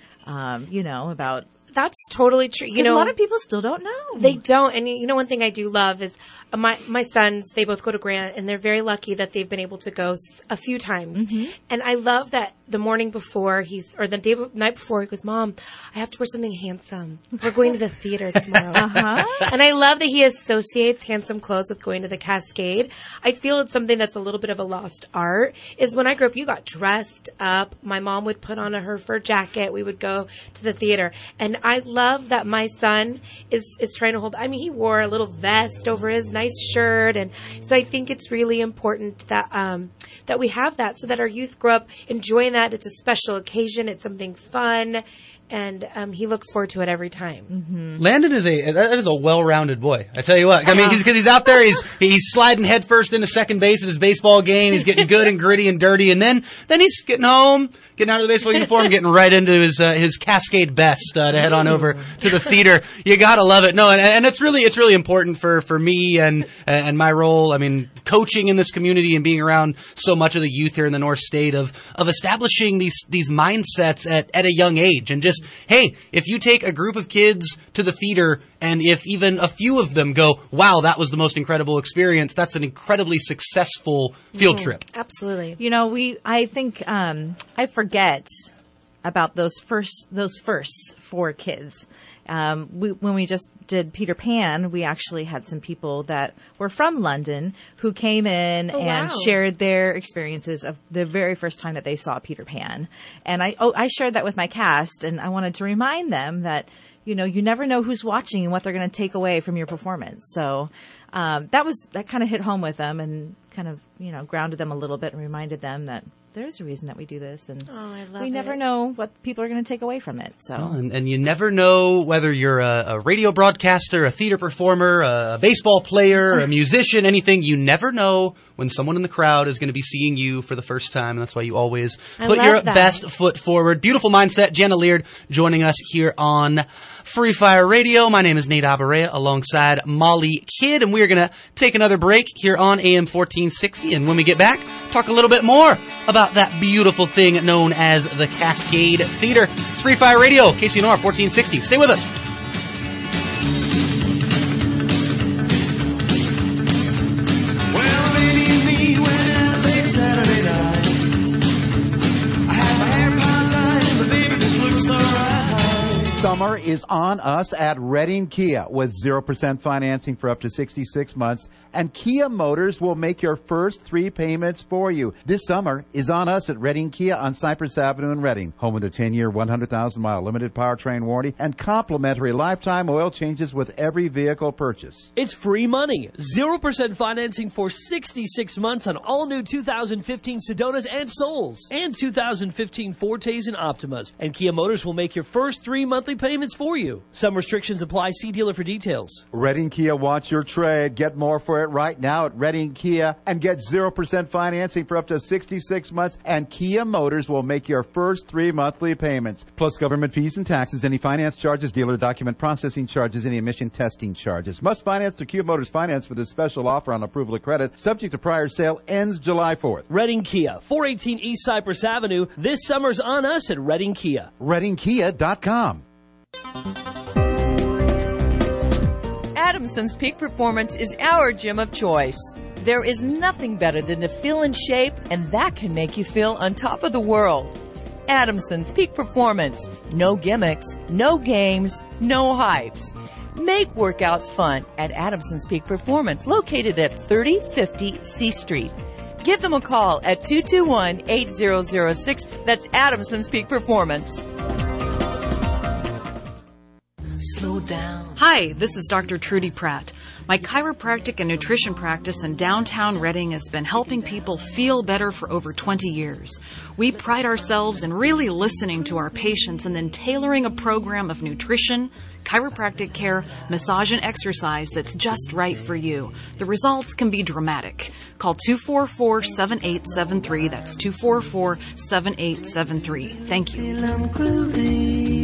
about. That's totally true. A lot of people still don't know. They don't. And one thing I do love is my sons, they both go to Grant, and they're very lucky that they've been able to go a few times. Mm-hmm. And I love that the morning before night before, he goes, "Mom, I have to wear something handsome. We're going to the theater tomorrow." And I love that he associates handsome clothes with going to the Cascade. I feel it's something that's a little bit of a lost art. Is when I grew up, you got dressed up. My mom would put on her fur jacket. We would go to the theater. And I love that my son is trying to he wore a little vest over his nice shirt. And so I think it's really important that we have that so that our youth grow up enjoying that. It's a special occasion. It's something fun. And he looks forward to it every time. Mm-hmm. Landon is a well-rounded boy. I tell you what. I mean, he's out there. He's sliding headfirst into second base at his baseball game. He's getting good and gritty and dirty, and then he's getting home, getting out of the baseball uniform, getting right into his Cascade best to head on over to the theater. You gotta love it. No, and it's really important for me and my role. I mean, coaching in this community and being around so much of the youth here in the North State of establishing these mindsets at a young age. And just, hey, if you take a group of kids to the theater and if even a few of them go, wow, that was the most incredible experience, that's an incredibly successful field trip. Absolutely. You know, I think I forget about those firsts for kids. When we just did Peter Pan, we actually had some people that were from London who came in and shared their experiences of the very first time that they saw Peter Pan. And I shared that with my cast, and I wanted to remind them that, you know, you never know who's watching and what they're going to take away from your performance. So that kind of hit home with them and kind of, you know, grounded them a little bit and reminded them that there's a reason that we do this, and we never know what people are going to take away from it. So, and you never know whether you're a radio broadcaster, a theater performer, a baseball player, a musician, anything. You never know when someone in the crowd is going to be seeing you for the first time, and that's why you always put your best foot forward. Beautiful mindset. Jenna Leard joining us here on Free Fire Radio. My name is Nate Abarea alongside Molly Kidd, and we're going to take another break here on AM 1460, and when we get back, talk a little bit more about that beautiful thing known as the Cascade Theater. It's Free Fire Radio, KCNR 1460. Stay with us. Well, maybe me when late Saturday night, I had my hair piled tight and the baby just looks alright. Summer is on us at Redding Kia with 0% financing for up to 66 months, and Kia Motors will make your first 3 payments for you. This summer is on us at Redding Kia on Cypress Avenue in Redding, home of the 10-year, 100,000-mile limited powertrain warranty and complimentary lifetime oil changes with every vehicle purchase. It's free money. 0% financing for 66 months on all new 2015 Sedonas and Souls and 2015 Fortes and Optimas. And Kia Motors will make your first 3 monthly payments for you. Some restrictions apply. See dealer for details. Redding Kia wants your trade. Get more for it right now at Redding Kia and get 0% financing for up to 66 months, and Kia Motors will make your first 3 monthly payments, plus government fees and taxes, any finance charges, dealer document processing charges, any emission testing charges. Must finance through Kia Motors Finance for this special offer on approval of credit. Subject to prior sale. Ends July 4th. Redding Kia, 418 East Cypress Avenue. This summer's on us at Redding Kia. ReddingKia.com. Adamson's Peak Performance is our gym of choice. There is nothing better than to feel in shape, and that can make you feel on top of the world. Adamson's Peak Performance. No gimmicks, no games, no hypes. Make workouts fun at Adamson's Peak Performance, located at 3050 C Street. Give them a call at 221-8006. That's Adamson's Peak Performance. Slow down. Hi, this is Dr. Trudy Pratt. My chiropractic and nutrition practice in downtown Redding has been helping people feel better for over 20 years. We pride ourselves in really listening to our patients and then tailoring a program of nutrition, chiropractic care, massage, and exercise that's just right for you. The results can be dramatic. Call 244-7873. That's 244-7873. Thank you.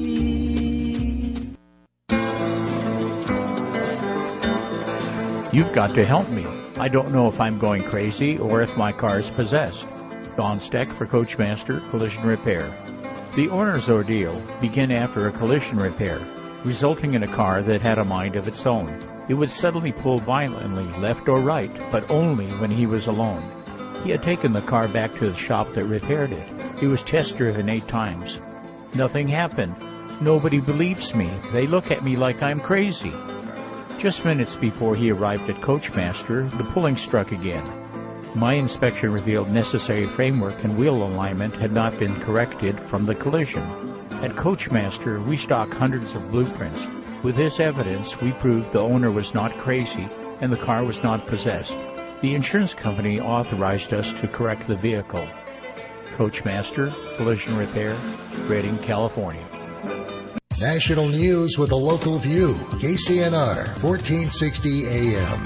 You've got to help me. I don't know if I'm going crazy or if my car is possessed. Don Steck for Coachmaster Collision Repair. The owner's ordeal began after a collision repair, resulting in a car that had a mind of its own. It would suddenly pull violently left or right, but only when he was alone. He had taken the car back to the shop that repaired it. It was test-driven 8 times. Nothing happened. Nobody believes me. They look at me like I'm crazy. Just minutes before he arrived at Coachmaster, the pulling struck again. My inspection revealed necessary framework and wheel alignment had not been corrected from the collision. At Coachmaster, we stock hundreds of blueprints. With this evidence, we proved the owner was not crazy and the car was not possessed. The insurance company authorized us to correct the vehicle. Coachmaster Collision Repair, Redding, California. National news with a local view. KCNR 1460 AM.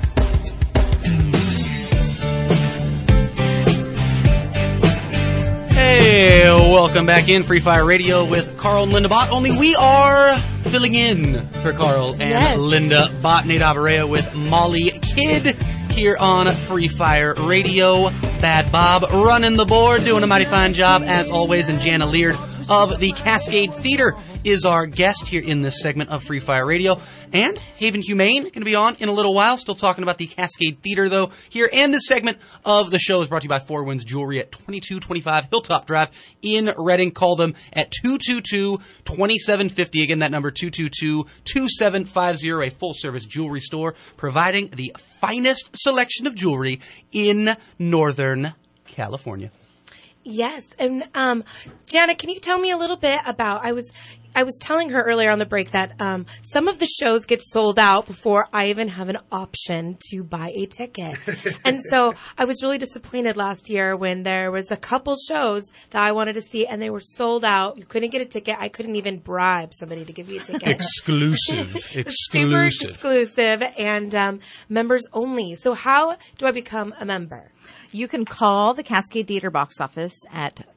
Hey, welcome back in Free Fire Radio with Carl and Linda Bott. Only we are filling in for Carl and Linda Bott. Nate Abarea with Molly Kidd here on Free Fire Radio. Bad Bob running the board, doing a mighty fine job as always, and Jana Leard of the Cascade Theater is our guest here in this segment of Free Fire Radio. And Haven Humane going to be on in a little while. Still talking about the Cascade Theater, though, here. And this segment of the show is brought to you by Four Winds Jewelry at 2225 Hilltop Drive in Reading. Call them at 222-2750. Again, that number 222-2750. A full-service jewelry store providing the finest selection of jewelry in Northern California. Yes, and Jana, can you tell me a little bit about? I was telling her earlier on the break that some of the shows get sold out before I even have an option to buy a ticket, and so I was really disappointed last year when there was a couple shows that I wanted to see and they were sold out. You couldn't get a ticket. I couldn't even bribe somebody to give me a ticket. Exclusive, super exclusive, and members only. So how do I become a member? You can call the Cascade Theater box office at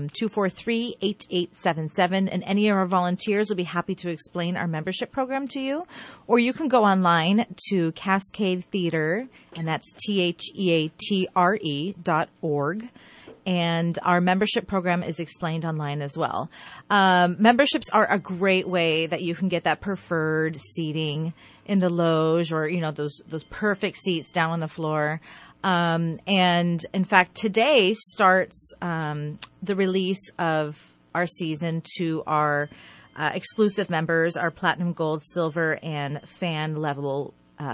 243-8877, and any of our volunteers will be happy to explain our membership program to you. Or you can go online to Cascade Theater, and that's Theatre.org. And our membership program is explained online as well. Memberships are a great way that you can get that preferred seating in the loge, or those perfect seats down on the floor. And in fact, today starts the release of our season to our exclusive members, our platinum, gold, silver, and fan level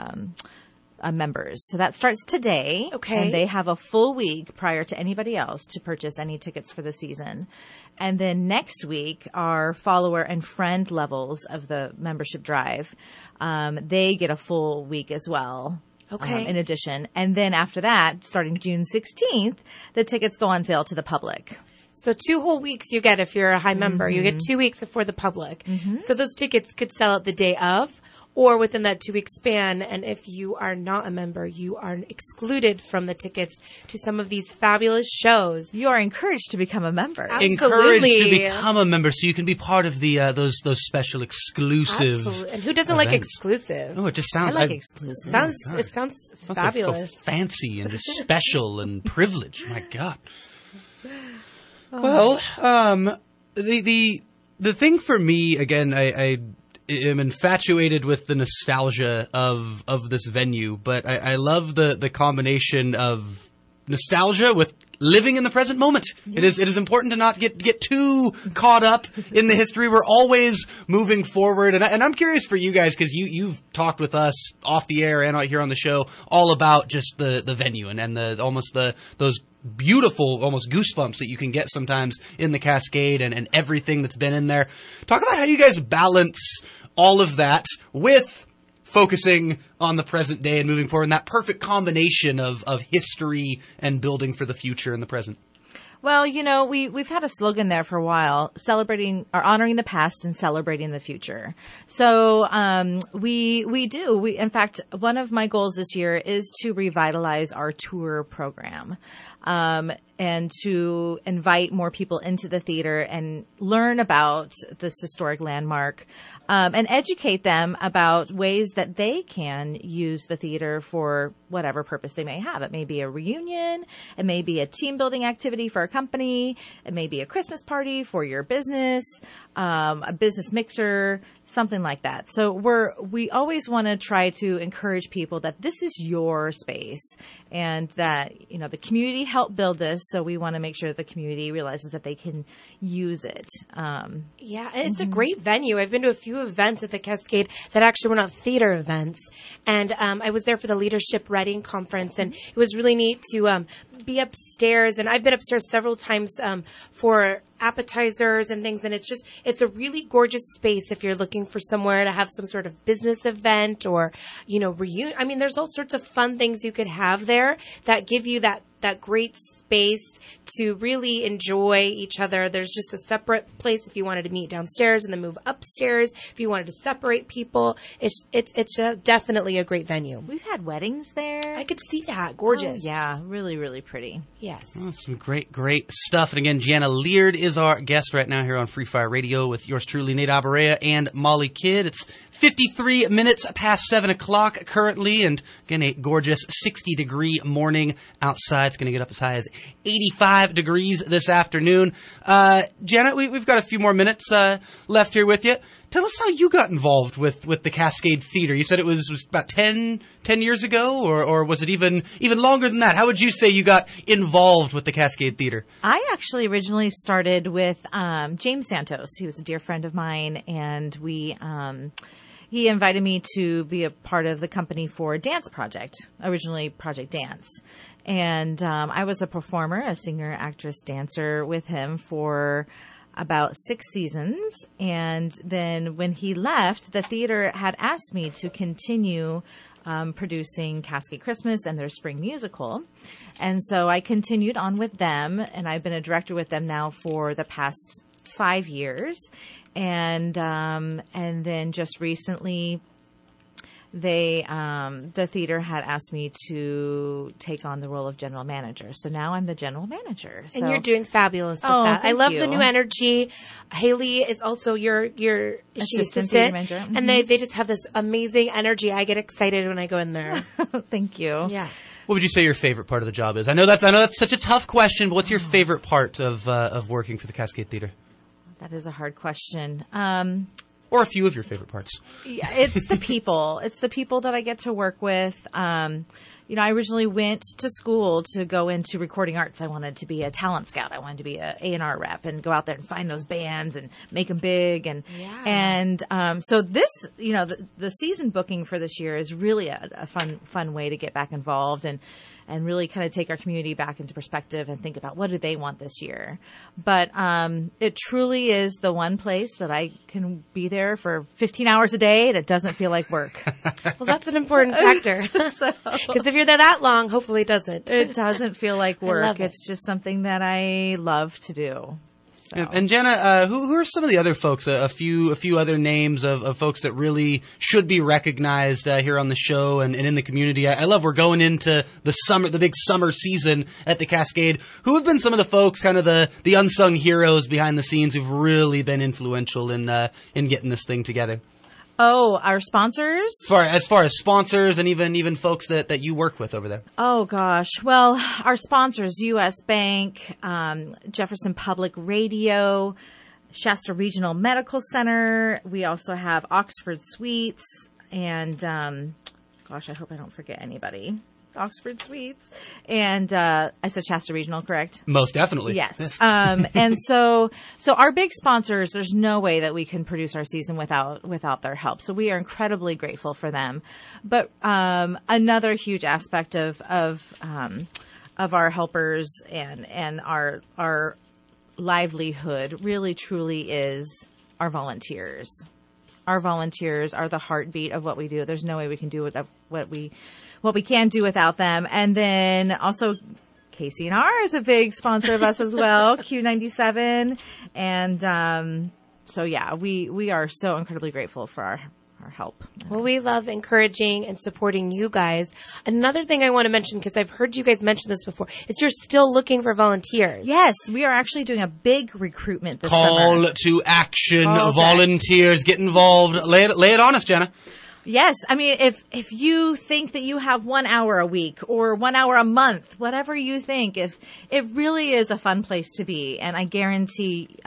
members. So that starts today. Okay. And they have a full week prior to anybody else to purchase any tickets for the season. And then next week, our follower and friend levels of the membership drive, they get a full week as well. Okay. In addition. And then after that, starting June 16th, the tickets go on sale to the public. So 2 whole weeks you get if you're a high member. You get 2 weeks for the public. So those tickets could sell out the day of or within that 2-week span. And if you are not a member, you are excluded from the tickets to some of these fabulous shows. You are encouraged to become a member. Absolutely. Encouraged to become a member so you can be part of the those special exclusive. Absolutely. And who doesn't like exclusive? Oh, it just sounds I like exclusive. It sounds fabulous. So fancy and just special and privileged. My God. Well, the thing for me, again, I am infatuated with the nostalgia of this venue, but I love the combination of nostalgia with living in the present moment. Yes. It is important to not get too caught up in the history. We're always moving forward, and I'm curious for you guys, because you've talked with us off the air and out here on the show all about just the venue and those beautiful, almost goosebumps that you can get sometimes in the Cascade and everything that's been in there. Talk about how you guys balance all of that with focusing on the present day and moving forward, and that perfect combination of history and building for the future in the present. Well, we've had a slogan there for a while, celebrating or honoring the past and celebrating the future. So, we do. In fact, one of my goals this year is to revitalize our tour program. And to invite more people into the theater and learn about this historic landmark, and educate them about ways that they can use the theater for whatever purpose they may have. It may be a reunion. It may be a team building activity for a company. It may be a Christmas party for your business, a business mixer, something like that. So we always want to try to encourage people that this is your space and that, the community helped build this. So we want to make sure the community realizes that they can use it. Yeah, it's a great venue. I've been to a few events at the Cascade that actually were not theater events. And I was there for the Leadership Reading Conference, and it was really neat to be upstairs. And I've been upstairs several times for appetizers and things, and it's a really gorgeous space if you're looking for somewhere to have some sort of business event or, reunion. I mean, there's all sorts of fun things you could have there that give you that great space to really enjoy each other. There's just a separate place if you wanted to meet downstairs and then move upstairs. If you wanted to separate people, it's definitely a great venue. We've had weddings there. I could see that. Gorgeous. Oh, yeah, really, really pretty. Yes. Oh, some great stuff. And again, Jana Leard is our guest right now here on Free Fire Radio with yours truly, Nate Abarea and Molly Kidd. It's 53 minutes past 7 o'clock currently, and again, a gorgeous 60-degree morning outside. It's going to get up as high as 85 degrees this afternoon. Janet, we've got a few more minutes left here with you. Tell us how you got involved with the Cascade Theater. You said it was about 10 years ago, or was it even longer than that? How would you say you got involved with the Cascade Theater? I actually originally started with James Santos. He was a dear friend of mine, and he invited me to be a part of the company for a dance project, originally Project Dance. And I was a performer, a singer, actress, dancer with him for about 6 seasons. And then when he left, the theater had asked me to continue producing Cascade Christmas and their spring musical. And so I continued on with them, and I've been a director with them now for the past 5 years. And then just recently, the theater had asked me to take on the role of general manager. So now I'm the general manager. So. And you're doing fabulous with that. I love the new energy. Haley is also your assistant. Manager. Mm-hmm. And they just have this amazing energy. I get excited when I go in there. Thank you. Yeah. What would you say your favorite part of the job is? I know that's such a tough question, but what's your favorite part of working for the Cascade Theater? That is a hard question. Or a few of your favorite parts. Yeah, it's the people. It's the people that I get to work with. I originally went to school to go into recording arts. I wanted to be a talent scout. I wanted to be a A&R rep and go out there and find those bands and make them big. So this, the season booking for this year is really a fun way to get back involved and really kind of take our community back into perspective and think about what do they want this year. But it truly is the one place that I can be there for 15 hours a day and it doesn't feel like work. Well, that's an important factor. Because if you're there that long, hopefully it doesn't. It doesn't feel like work. It. It's just something that I love to do. So. And Jenna, who are some of the other folks? A few other names of folks that really should be recognized here on the show and in the community. I love we're going into the big summer season at the Cascade. Who have been some of the folks, kind of the unsung heroes behind the scenes, who've really been influential in getting this thing together? Oh, our sponsors? As far as sponsors and even folks that you work with over there. Oh, gosh. Well, our sponsors, U.S. Bank, Jefferson Public Radio, Shasta Regional Medical Center. We also have Oxford Suites and, I hope I don't forget anybody. Oxford Suites. And I said Shasta Regional, correct? Most definitely. Yes. And so our big sponsors, there's no way that we can produce our season without their help. So we are incredibly grateful for them. But another huge aspect of our helpers and our livelihood really truly is our volunteers. Our volunteers are the heartbeat of what we do. There's no way we can do what we can do without them. And then also KCNR is a big sponsor of us as well, Q97. And we are so incredibly grateful for our help. Well, we love encouraging and supporting you guys. Another thing I want to mention, because I've heard you guys mention this before, is you're still looking for volunteers. Yes, we are actually doing a big recruitment this summer. Call to action. Volunteers, get involved. Lay it on us, Jenna. Yes. I mean, if you think that you have 1 hour a week or 1 hour a month, whatever you think, if it really is a fun place to be, and I guarantee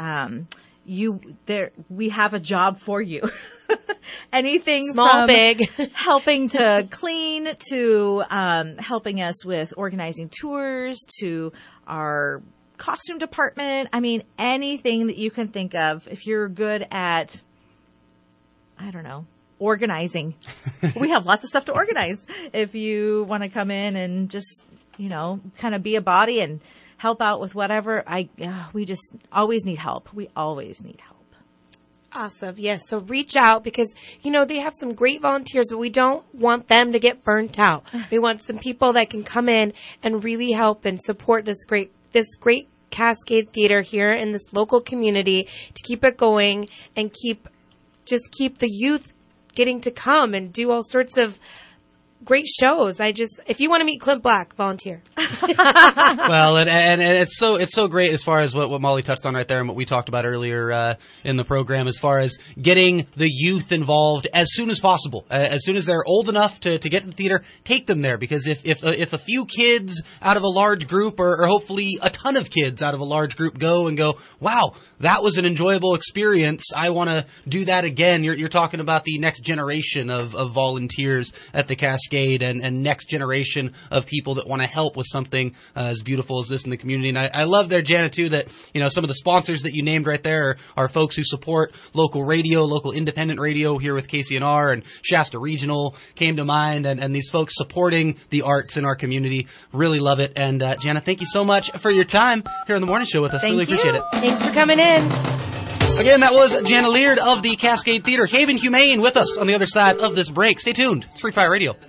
we have a job for you. Anything small, from big, helping to clean to helping us with organizing tours to our costume department. I mean, anything that you can think of. If you're good at, I don't know, organizing, we have lots of stuff to organize. If you want to come in and just, kind of be a body and help out with whatever, we just always need help. We always need help. Awesome. Yes. So reach out because, they have some great volunteers, but we don't want them to get burnt out. We want some people that can come in and really help and support this great Cascade Theater here in this local community to keep it going and keep the youth getting to come and do all sorts of great shows. If you want to meet Clint Black, volunteer. Well, and it's so great as far as what Molly touched on right there and what we talked about earlier in the program, as far as getting the youth involved as soon as possible. As soon as they're old enough to get to the theater, take them there, because if a few kids out of a large group, or hopefully a ton of kids out of a large group go, wow, that was an enjoyable experience, I want to do that again. You're talking about the next generation of volunteers at the Cascade, and next generation of people that want to help with something as beautiful as this in the community. And I love there, Jana, too, that some of the sponsors that you named right there are folks who support local radio, local independent radio here with KCNR, and Shasta Regional came to mind, and these folks supporting the arts in our community. Really love it. And Jana, thank you so much for your time here on the morning show with us. Really appreciate it. Thanks for coming in. Again, that was Jana Leard of the Cascade Theater. Haven Humane with us on the other side of this break. Stay tuned. It's Free Fire Radio.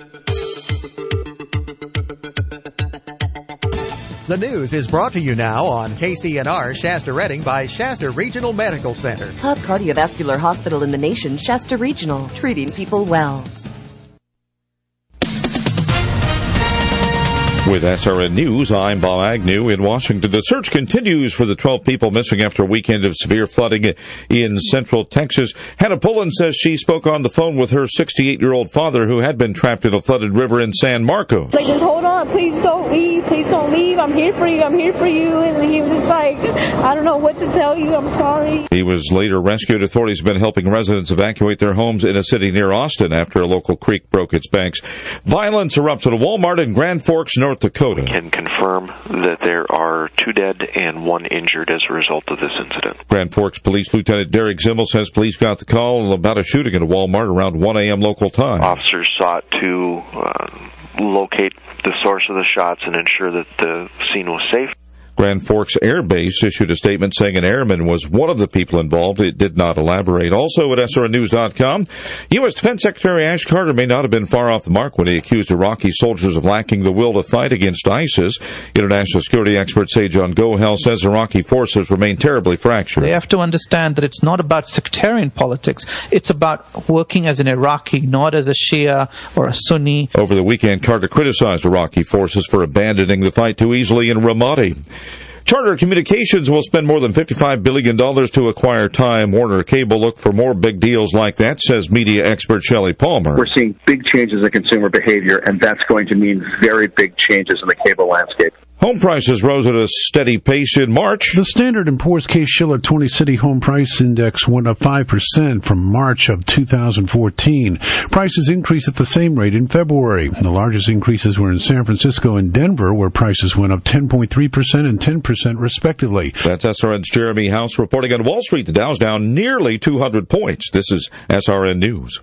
The news is brought to you now on KCNR Shasta Redding by Shasta Regional Medical Center. Top cardiovascular hospital in the nation, Shasta Regional, treating people well. With SRN News, I'm Bob Agnew in Washington. The search continues for the 12 people missing after a weekend of severe flooding in central Texas. Hannah Pullen says she spoke on the phone with her 68-year-old father, who had been trapped in a flooded river in San Marcos. Like, just hold on, please don't leave, I'm here for you, and he was just like, I don't know what to tell you, I'm sorry. He was later rescued. Authorities have been helping residents evacuate their homes in a city near Austin after a local creek broke its banks. Violence erupts at a Walmart in Grand Forks, North Dakota. We can confirm that there are 2 dead and 1 injured as a result of this incident. Grand Forks Police Lieutenant Derek Zimmel says police got the call about a shooting at a Walmart around 1 a.m. local time. Officers sought to locate the source of the shots and ensure that the scene was safe. Grand Forks Air Base issued a statement saying an airman was one of the people involved. It did not elaborate. Also at SRNnews.com, U.S. Defense Secretary Ash Carter may not have been far off the mark when he accused Iraqi soldiers of lacking the will to fight against ISIS. International security expert Sejong Gohel says Iraqi forces remain terribly fractured. They have to understand that it's not about sectarian politics. It's about working as an Iraqi, not as a Shia or a Sunni. Over the weekend, Carter criticized Iraqi forces for abandoning the fight too easily in Ramadi. Charter Communications will spend more than $55 billion to acquire Time Warner Cable. Look for more big deals like that, says media expert Shelley Palmer. We're seeing big changes in consumer behavior, and that's going to mean very big changes in the cable landscape. Home prices rose at a steady pace in March. The Standard & Poor's Case-Shiller 20-City Home Price Index went up 5% from March of 2014. Prices increased at the same rate in February. The largest increases were in San Francisco and Denver, where prices went up 10.3% and 10% respectively. That's SRN's Jeremy House reporting on Wall Street. The Dow's down nearly 200 points. This is SRN News.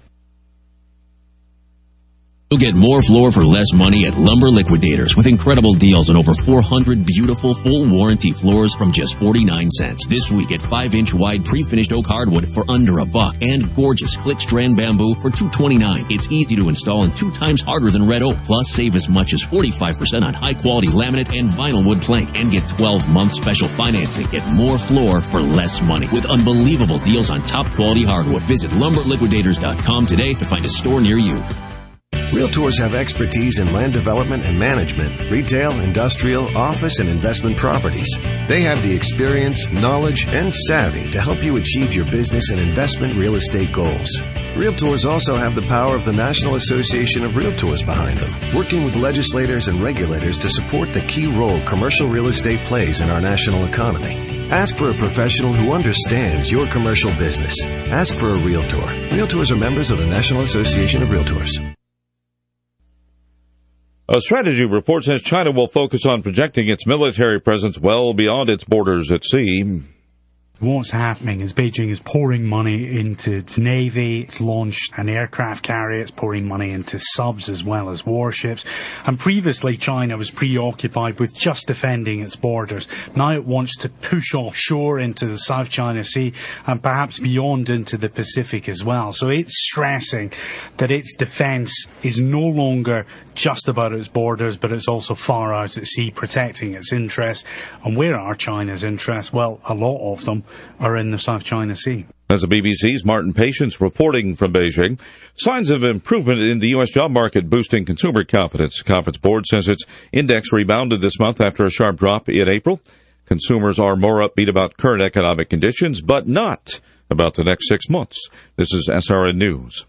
You'll get more floor for less money at Lumber Liquidators with incredible deals on over 400 beautiful full warranty floors from just 49 cents. This week at 5-inch wide pre-finished oak hardwood for under $1 and gorgeous click strand bamboo for $2.29. It's easy to install and 2 times harder than red oak. Plus save as much as 45% on high quality laminate and vinyl wood plank and get 12-month special financing. Get more floor for less money with unbelievable deals on top quality hardwood. Visit lumberliquidators.com today to find a store near you. Realtors have expertise in land development and management, retail, industrial, office, and investment properties. They have the experience, knowledge, and savvy to help you achieve your business and investment real estate goals. Realtors also have the power of the National Association of Realtors behind them, working with legislators and regulators to support the key role commercial real estate plays in our national economy. Ask for a professional who understands your commercial business. Ask for a Realtor. Realtors are members of the National Association of Realtors. A strategy report says China will focus on projecting its military presence well beyond its borders at sea. What's happening is Beijing is pouring money into its navy. It's launched an aircraft carrier. It's pouring money into subs as well as warships. And previously, China was preoccupied with just defending its borders. Now it wants to push offshore into the South China Sea and perhaps beyond into the Pacific as well. So it's stressing that its defense is no longer just about its borders, but it's also far out at sea, protecting its interests. And where are China's interests? Well, a lot of them are in the South China Sea. As the BBC's Martin Patience reporting from Beijing, signs of improvement in the U.S. job market boosting consumer confidence. The Conference Board says its index rebounded this month after a sharp drop in April. Consumers are more upbeat about current economic conditions, but not about the next 6 months. This is SRN News.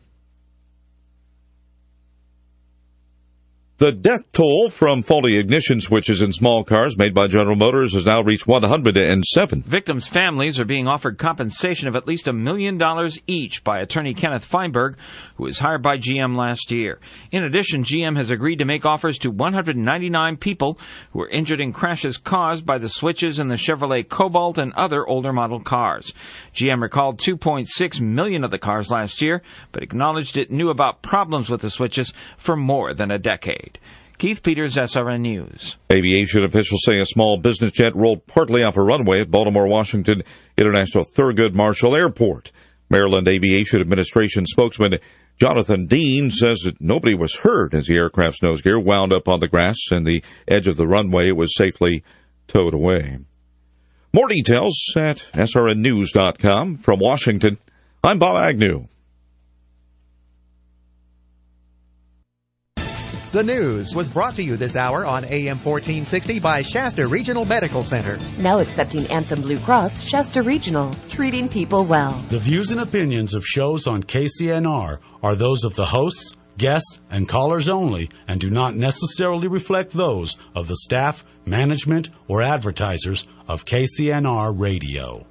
The death toll from faulty ignition switches in small cars made by General Motors has now reached 107. Victims' families are being offered compensation of at least $1 million each by attorney Kenneth Feinberg, who was hired by GM last year. In addition, GM has agreed to make offers to 199 people who were injured in crashes caused by the switches in the Chevrolet Cobalt and other older model cars. GM recalled 2.6 million of the cars last year, but acknowledged it knew about problems with the switches for more than a decade. Keith Peters, SRN News. Aviation officials say a small business jet rolled partly off a runway at Baltimore-Washington International Thurgood Marshall Airport. Maryland Aviation Administration spokesman Jonathan Dean says that nobody was hurt as the aircraft's nose gear wound up on the grass and the edge of the runway was safely towed away. More details at srnnews.com. From Washington, I'm Bob Agnew. The news was brought to you this hour on AM 1460 by Shasta Regional Medical Center. Now accepting Anthem Blue Cross, Shasta Regional, treating people well. The views and opinions of shows on KCNR are those of the hosts, guests, and callers only and do not necessarily reflect those of the staff, management, or advertisers of KCNR Radio.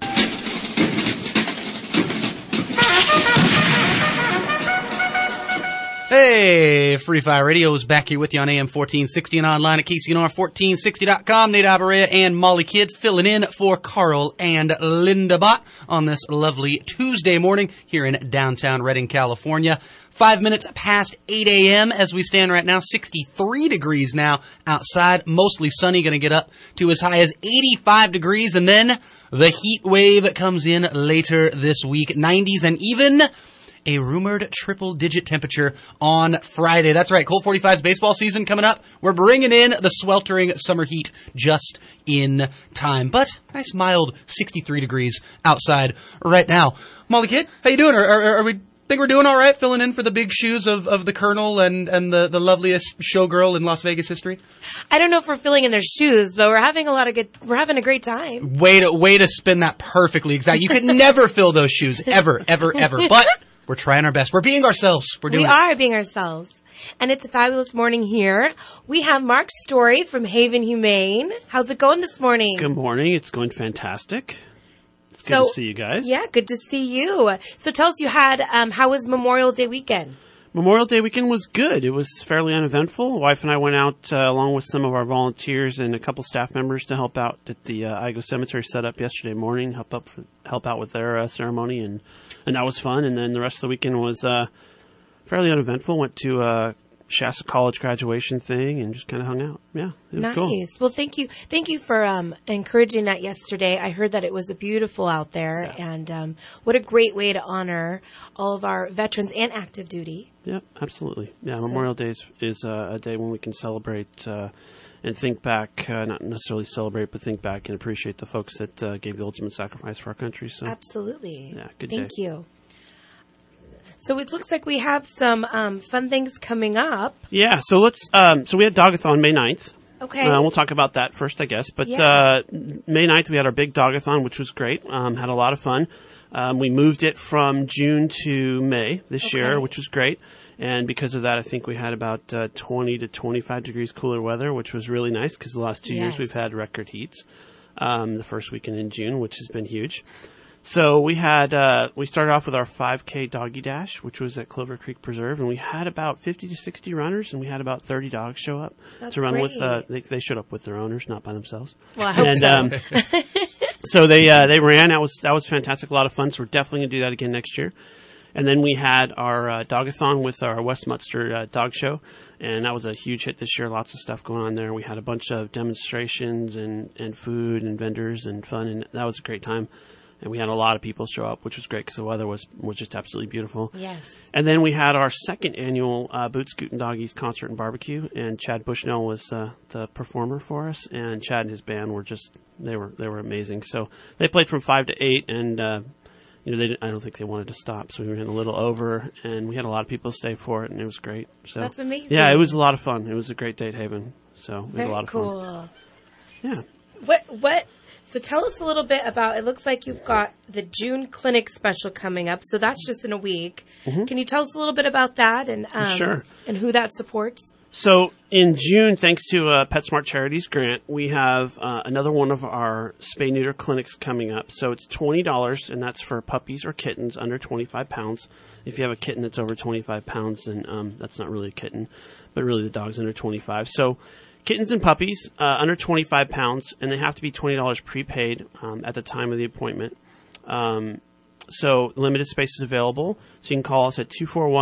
Hey, Free Fire Radio is back here with you on AM 1460 and online at KCNR1460.com. Nate Abarea and Molly Kidd filling in for Carl and Linda Bott on this lovely Tuesday morning here in downtown Redding, California. 5 minutes past 8 a.m. as we stand right now. 63 degrees now outside. Mostly sunny, going to get up to as high as 85 degrees. And then the heat wave comes in later this week. 90s and even a rumored triple-digit temperature on Friday. That's right, Colt 45's baseball season coming up. We're bringing in the sweltering summer heat just in time. But nice mild 63 degrees outside right now. Molly Kidd, how you doing? Are we think we're doing all right filling in for the big shoes of the Colonel and the loveliest showgirl in Las Vegas history? I don't know if we're filling in their shoes, but we're having a great time. Way to spin that perfectly. Exactly. You could never fill those shoes. Ever. But we're trying our best. We're being ourselves. We are being ourselves. And it's a fabulous morning here. We have Mark Story from Haven Humane. How's it going this morning? Good morning. It's going fantastic. It's good to see you guys. Yeah, good to see you. So tell us, you had, how was Memorial Day weekend? Memorial Day weekend was good. It was fairly uneventful. The wife and I went out along with some of our volunteers and a couple staff members to help out at the Igo Cemetery set up yesterday morning, help out with their ceremony, and that was fun. And then the rest of the weekend was fairly uneventful. Went to Shasta College graduation thing and just kind of hung out. Yeah, it was cool. Nice. Well, thank you for encouraging that yesterday. I heard that it was beautiful out there, and what a great way to honor all of our veterans and active duty. Yep, absolutely. Yeah, so Memorial Day is a day when we can celebrate and think back, not necessarily celebrate, but think back and appreciate the folks that gave the ultimate sacrifice for our country. So absolutely. Yeah, good Thank day. you. So it looks like we have some fun things coming up. Yeah, so let's. So we had Dogathon May 9th. Okay. We'll talk about that first, I guess. But May 9th we had our big Dogathon, which was great. Had a lot of fun. We moved it from June to May this year, which was great. And because of that, I think we had about 20 to 25 degrees cooler weather, which was really nice because the last 2 years we've had record heats. The first weekend in June, which has been huge. So we had we started off with our 5K Doggy Dash, which was at Clover Creek Preserve, and we had about 50 to 60 runners, and we had about 30 dogs show up to run with. They showed up with their owners, not by themselves. Well, I hope so. So they ran. That was fantastic, a lot of fun. So we're definitely gonna do that again next year. And then we had our Dogathon with our West Munster Dog Show, and that was a huge hit this year. Lots of stuff going on there. We had a bunch of demonstrations and food and vendors and fun, and that was a great time. And we had a lot of people show up, which was great because the weather was just absolutely beautiful. Yes. And then we had our second annual Boot Scootin' Doggies concert and barbecue, and Chad Bushnell was the performer for us. And Chad and his band were they were amazing. So they played from 5 to 8, and I don't think they wanted to stop, so we ran a little over, and we had a lot of people stay for it, and it was great. So that's amazing. Yeah, it was a lot of fun. It was a great day at Haven, so we had a lot of cool. fun. Yeah. What? So tell us a little bit about. It looks like you've got the June clinic special coming up. So that's just in a week. Mm-hmm. Can you tell us a little bit about that and Sure. and who that supports? So in June, thanks to PetSmart Charities grant, we have another one of our spay-neuter clinics coming up. So it's $20, and that's for puppies or kittens under 25 pounds. If you have a kitten that's over 25 pounds, then that's not really a kitten, but really the dog's under 25. So kittens and puppies under 25 pounds, and they have to be $20 prepaid at the time of the appointment. So limited space is available, so you can call us at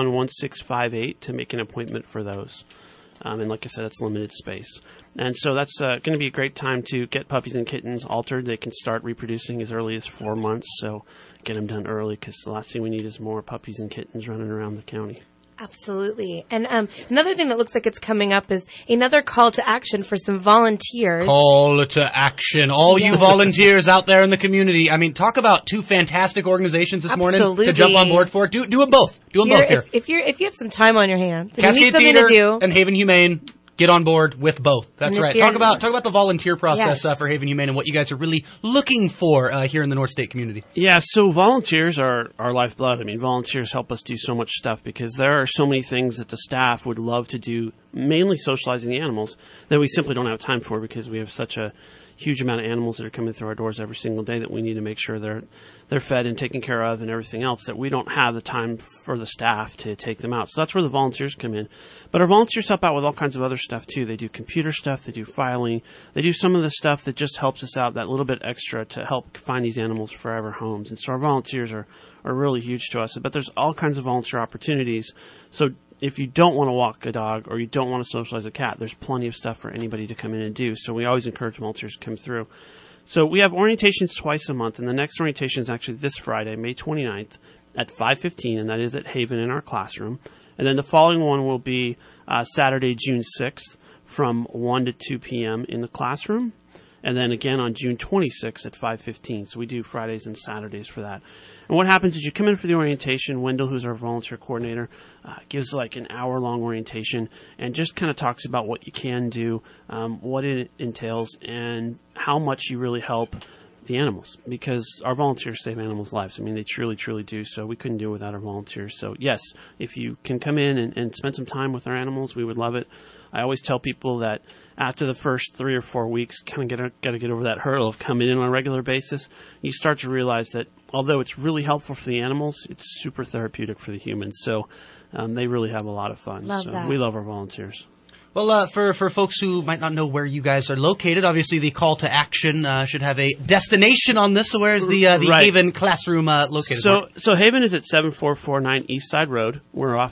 241-1658 to make an appointment for those. And like I said, it's limited space. And so that's going to be a great time to get puppies and kittens altered. They can start reproducing as early as 4 months, so get them done early because the last thing we need is more puppies and kittens running around the county. Absolutely. And another thing that looks like it's coming up is another call to action for some volunteers. Call to action. All you volunteers out there in the community. I mean, talk about two fantastic organizations this morning to jump on board for. Do them both. Do them both here. If you have some time on your hands and Cascade you need something Theater to do. and Haven Humane, get on board with both. That's right. Talk about the volunteer process for Haven Humane and what you guys are really looking for here in the North State community. Yeah, so volunteers are our lifeblood. I mean, volunteers help us do so much stuff because there are so many things that the staff would love to do, mainly socializing the animals, that we simply don't have time for because we have such a huge amount of animals that are coming through our doors every single day that we need to make sure they're fed and taken care of and everything else, that we don't have the time for the staff to take them out. So that's where the volunteers come in. But our volunteers help out with all kinds of other stuff too. They do computer stuff, they do filing, they do some of the stuff that just helps us out that little bit extra to help find these animals forever homes. And so our volunteers are really huge to us. But there's all kinds of volunteer opportunities. So if you don't want to walk a dog or you don't want to socialize a cat, there's plenty of stuff for anybody to come in and do. So we always encourage volunteers to come through. So we have orientations twice a month, and the next orientation is actually this Friday, May 29th at 5:15, and that is at Haven in our classroom. And then the following one will be Saturday, June 6th from 1 to 2 p.m. in the classroom. And then again on June 26th at 5:15. So we do Fridays and Saturdays for that. And what happens is you come in for the orientation. Wendell, who's our volunteer coordinator, gives like an hour-long orientation and just kind of talks about what you can do, what it entails, and how much you really help the animals. Because our volunteers save animals' lives. I mean, they truly, truly do. So we couldn't do it without our volunteers. So yes, if you can come in and spend some time with our animals, we would love it. I always tell people that after the first 3 or 4 weeks, kind of got to get over that hurdle of coming in on a regular basis. You start to realize that although it's really helpful for the animals, it's super therapeutic for the humans. So they really have a lot of fun. Love so that. We love our volunteers. Well, for folks who might not know where you guys are located, obviously the call to action should have a destination on this. So where is the Right. Haven classroom located? So Haven is at 7449 East Side Road. We're off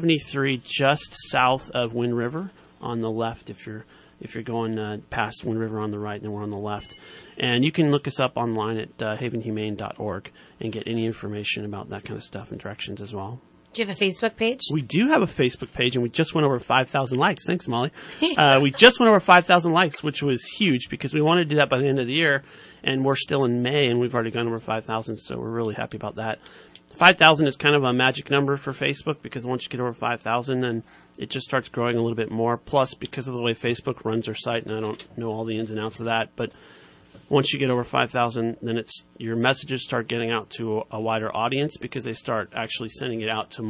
273 just south of Wind River on the left if you're going past Wind River on the right, then we're on the left. And you can look us up online at havenhumane.org and get any information about that kind of stuff and directions as well. Do you have a Facebook page? We do have a Facebook page, and we just went over 5,000 likes. Thanks, Molly. We just went over 5,000 likes, which was huge because we wanted to do that by the end of the year, and we're still in May, and we've already gone over 5,000, so we're really happy about that. 5,000 is kind of a magic number for Facebook because once you get over 5,000, then it just starts growing a little bit more. Plus, because of the way Facebook runs their site, and I don't know all the ins and outs of that, but once you get over 5,000, then your messages start getting out to a wider audience because they start actually sending it out to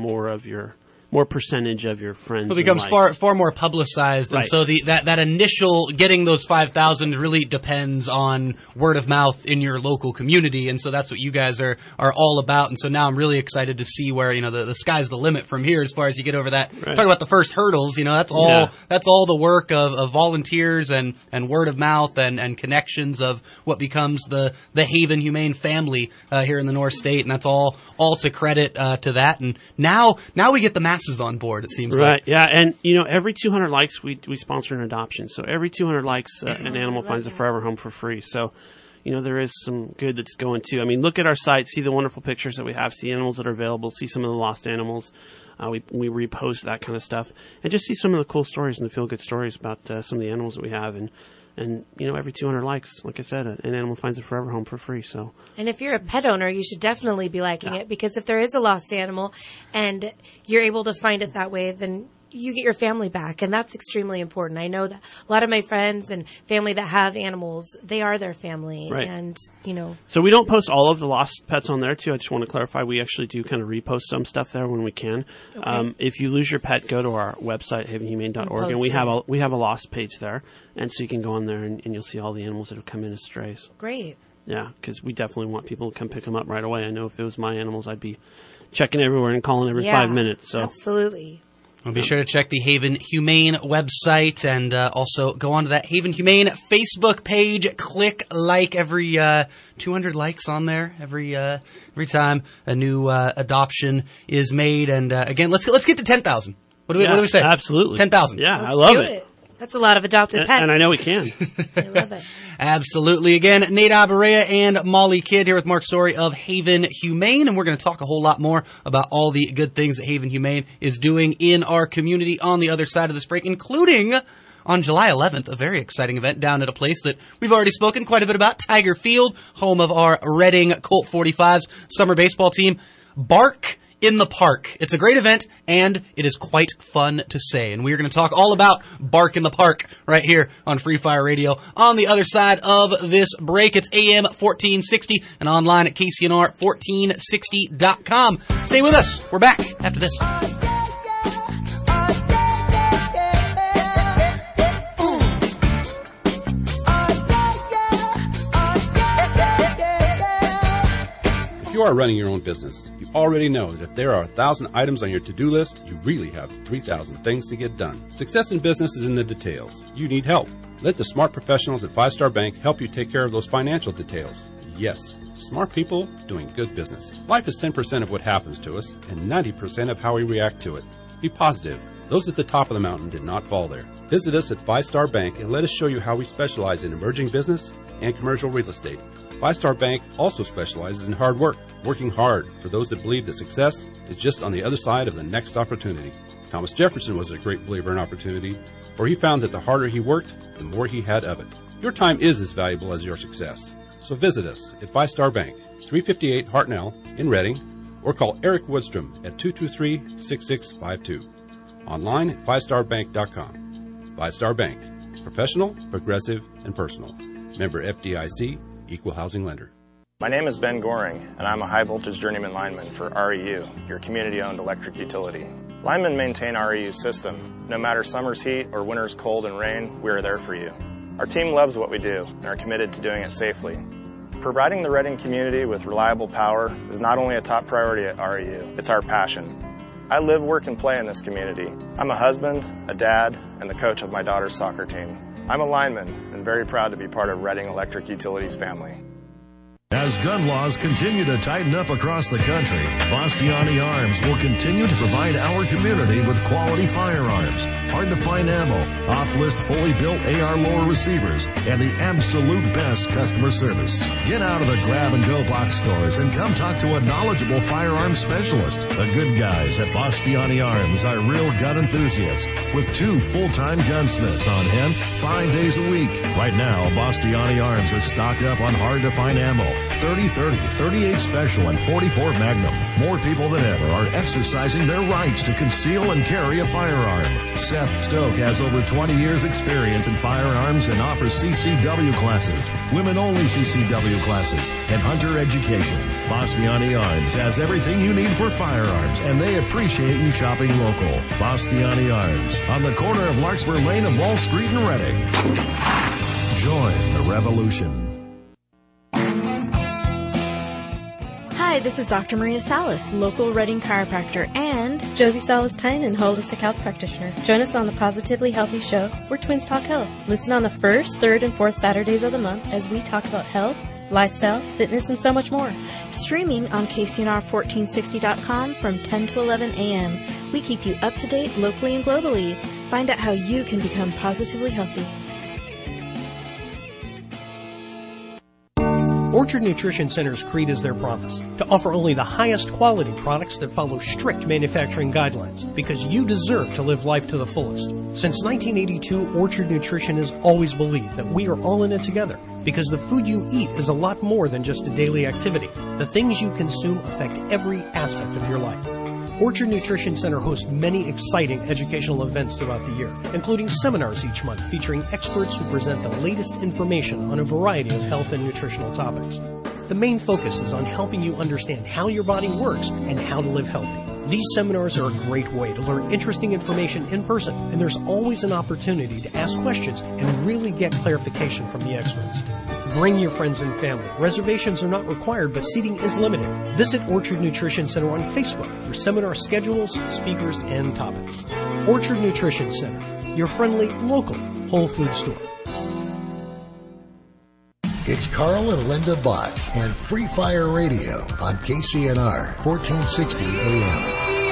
more percentage of your friends. It becomes far more publicized, Right. and so that initial getting those 5,000 really depends on word of mouth in your local community, and so that's what you guys are all about. And so now I'm really excited to see where the sky's the limit from here as far as you get over that. Right. Talk about the first hurdles. That's all the work of volunteers and word of mouth and connections of what becomes the Haven Humane family here in the North State, and that's all to credit to that. And now we get the masses on board, it seems Right, like. yeah, and every 200 likes we sponsor an adoption. So every 200 likes an animal finds a forever home for free. So there is some good that's going too. I mean, look at our site, see the wonderful pictures that we have, see animals that are available, see some of the lost animals. We repost that kind of stuff, and just see some of the cool stories and the feel-good stories about some of the animals that we have. And And, every 200 likes, like I said, an animal finds a forever home for free. So. And if you're a pet owner, you should definitely be liking it, because if there is a lost animal and you're able to find it that way, then you get your family back, and that's extremely important. I know that a lot of my friends and family that have animals, they are their family. Right. And, So we don't post all of the lost pets on there, too. I just want to clarify, we actually do kind of repost some stuff there when we can. Okay. If you lose your pet, go to our website, havenhumane.org, and we have a lost page there. And so you can go on there, and you'll see all the animals that have come in as strays. Great. Yeah, because we definitely want people to come pick them up right away. I know if it was my animals, I'd be checking everywhere and calling every 5 minutes. So absolutely. Well, be sure to check the Haven Humane website, and also go onto that Haven Humane Facebook page. Click like. Every 200 likes on there every time a new adoption is made. And again, let's get to 10,000. What do we say? Absolutely, 10,000. Yeah, Let's I love do it. That's a lot of adopted pets. And I know we can. I love it. Absolutely. Again, Nate Abarea and Molly Kidd here with Mark Story of Haven Humane, and we're going to talk a whole lot more about all the good things that Haven Humane is doing in our community on the other side of this break, including on July 11th, a very exciting event down at a place that we've already spoken quite a bit about, Tiger Field, home of our Reading Colt 45's summer baseball team. Bark in the Park. It's a great event, and it is quite fun to say. And we're going to talk all about Bark in the Park right here on Free Fire Radio on the other side of this break. It's AM 1460 and online at KCNR1460.com. Stay with us. We're back after this. If you are running your own business, you already know that if there are 1,000 items on your to-do list, you really have 3,000 things to get done. Success in business is in the details. You need help. Let the smart professionals at 5 Star Bank help you take care of those financial details. Yes, smart people doing good business. Life is 10% of what happens to us and 90% of how we react to it. Be positive. Those at the top of the mountain did not fall there. Visit us at 5 Star Bank and let us show you how we specialize in emerging business and commercial real estate. 5 Star Bank also specializes in hard work, working hard for those that believe that success is just on the other side of the next opportunity. Thomas Jefferson was a great believer in opportunity, for he found that the harder he worked, the more he had of it. Your time is as valuable as your success. So visit us at 5 Star Bank, 358 Hartnell in Reading, or call Eric Woodstrom at 223-6652. Online at 5starbank.com. 5 Star Bank. Professional, progressive, and personal. Member FDIC, Equal Housing Lender. My name is Ben Goring, and I'm a high-voltage journeyman lineman for REU, your community-owned electric utility. Linemen maintain REU's system. No matter summer's heat or winter's cold and rain, we are there for you. Our team loves what we do and are committed to doing it safely. Providing the Reading community with reliable power is not only a top priority at REU, it's our passion. I live, work, and play in this community. I'm a husband, a dad, and the coach of my daughter's soccer team. I'm a lineman and very proud to be part of Reading Electric Utilities family. As gun laws continue to tighten up across the country, Bastiani Arms will continue to provide our community with quality firearms, hard-to-find ammo, off-list fully built AR lower receivers, and the absolute best customer service. Get out of the grab-and-go box stores and come talk to a knowledgeable firearms specialist. The good guys at Bastiani Arms are real gun enthusiasts with 2 full-time gunsmiths on hand 5 days a week. Right now, Bastiani Arms is stocked up on hard-to-find ammo, 30-30, 38 Special, and 44 Magnum. More people than ever are exercising their rights to conceal and carry a firearm. Seth Stoke has over 20 years experience in firearms and offers CCW classes, women-only CCW classes, and hunter education. Bastiani Arms has everything you need for firearms, and they appreciate you shopping local. Bastiani Arms, on the corner of Larkspur Lane and Wall Street in Reading. Join the revolution. Hi, this is Dr. Maria Salas, local Reading chiropractor, and Josie Salas-Tynan, holistic health practitioner. Join us on the Positively Healthy Show, where twins talk health. Listen on the 1st, 3rd, and 4th Saturdays of the month as we talk about health, lifestyle, fitness, and so much more. Streaming on KCNR1460.com from 10 to 11 a.m. We keep you up to date locally and globally. Find out how you can become positively healthy. Orchard Nutrition Center's creed is their promise to offer only the highest quality products that follow strict manufacturing guidelines, because you deserve to live life to the fullest. Since 1982, Orchard Nutrition has always believed that we are all in it together, because the food you eat is a lot more than just a daily activity. The things you consume affect every aspect of your life. Orchard Nutrition Center hosts many exciting educational events throughout the year, including seminars each month featuring experts who present the latest information on a variety of health and nutritional topics. The main focus is on helping you understand how your body works and how to live healthy. These seminars are a great way to learn interesting information in person, and there's always an opportunity to ask questions and really get clarification from the experts. Bring your friends and family. Reservations are not required, but seating is limited. Visit Orchard Nutrition Center on Facebook for seminar schedules, speakers, and topics. Orchard Nutrition Center, your friendly, local Whole Food store. It's Carl and Linda Bott and Free Fire Radio on KCNR 1460 AM.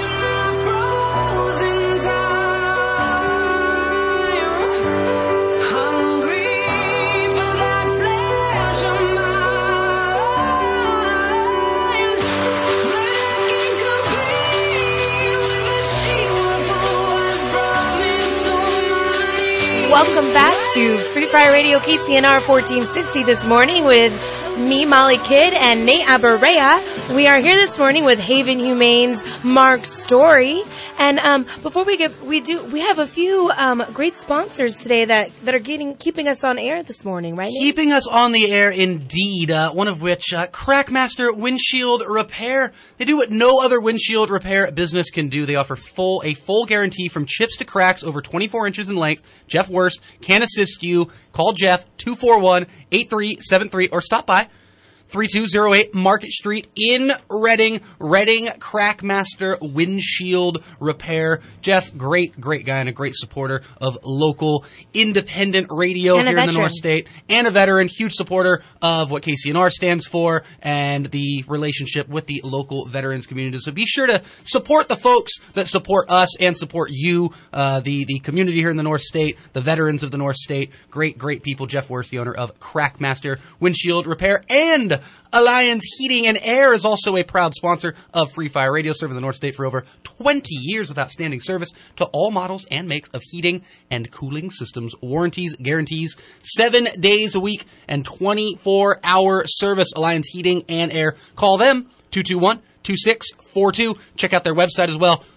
Welcome back to Free Fire Radio KCNR 1460 this morning with me, Molly Kidd, and Nate Abarea. We are here this morning with Haven Humane's Mark Story. And before we have a few great sponsors today that are keeping us on air this morning, right, Nate? Keeping us on the air indeed. One of which, Crackmaster Windshield Repair. They do what no other windshield repair business can do. They offer a full guarantee from chips to cracks over 24 inches in length. Jeff Worst can assist you. Call Jeff 241-8373 or stop by 3208 Market Street in Reading. Reading Crackmaster Windshield Repair. Jeff, great guy and a great supporter of local independent radio here in the North State. And a veteran, huge supporter of what KCNR stands for and the relationship with the local veterans community. So be sure to support the folks that support us and support you, the community here in the North State, the veterans of the North State. Great people. Jeff Worth, the owner of Crackmaster Windshield Repair, and Alliance Heating and Air is also a proud sponsor of Free Fire Radio, serving the North State for over 20 years with outstanding service to all models and makes of heating and cooling systems. Warranties, guarantees, 7 days a week and 24-hour service. Alliance Heating and Air. Call them, 221-2642. Check out their website as well,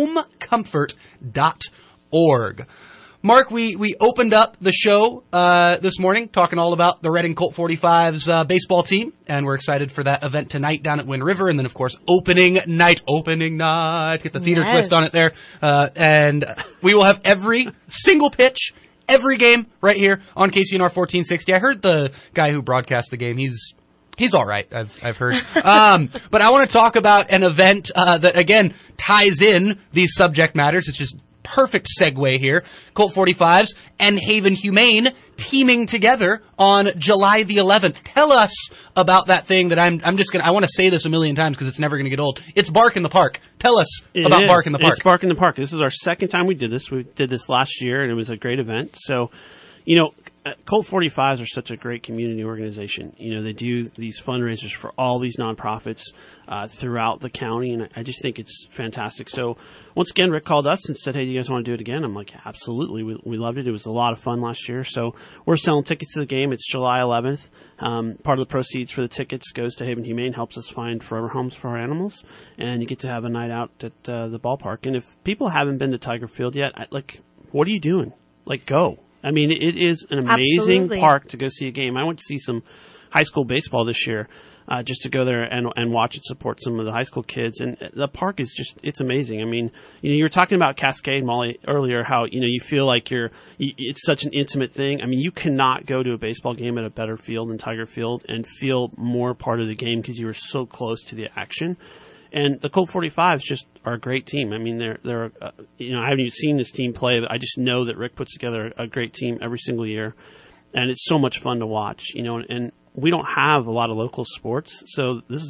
homecomfort.org. Mark, we opened up the show this morning talking all about the Reading Colt 45's baseball team, and we're excited for that event tonight down at Wind River, and then, of course, opening night, get the theater twist on it there, and we will have every single pitch, every game right here on KCNR 1460. I heard the guy who broadcast the game, He's all right, I've heard. But I want to talk about an event that, again, ties in these subject matters. It's just perfect segue here. Colt 45s and Haven Humane teaming together on July the 11th. Tell us about that thing that I want to say this a million times because it's never going to get old. It's Bark in the Park. Tell us about Bark in the Park. It's Bark in the Park. This is our second time we did this. We did this last year, and it was a great event. So, Colt 45s are such a great community organization. They do these fundraisers for all these nonprofits throughout the county, and I just think it's fantastic. So once again, Rick called us and said, hey, do you guys want to do it again? I'm like, absolutely. We loved it. It was a lot of fun last year. So we're selling tickets to the game. It's July 11th. Part of the proceeds for the tickets goes to Haven Humane, helps us find forever homes for our animals, and you get to have a night out at the ballpark. And if people haven't been to Tiger Field yet, what are you doing? Go. I mean, it is an amazing park to go see a game. I went to see some high school baseball this year, just to go there and watch it, support some of the high school kids. And the park is it's amazing. I mean, you were talking about Cascade, Molly, earlier, how, you feel like it's such an intimate thing. I mean, you cannot go to a baseball game at a better field than Tiger Field and feel more part of the game because you are so close to the action. And the Colt 45s just are a great team. I mean, they're I haven't even seen this team play, but I just know that Rick puts together a great team every single year, and it's so much fun to watch. And we don't have a lot of local sports, so this is it.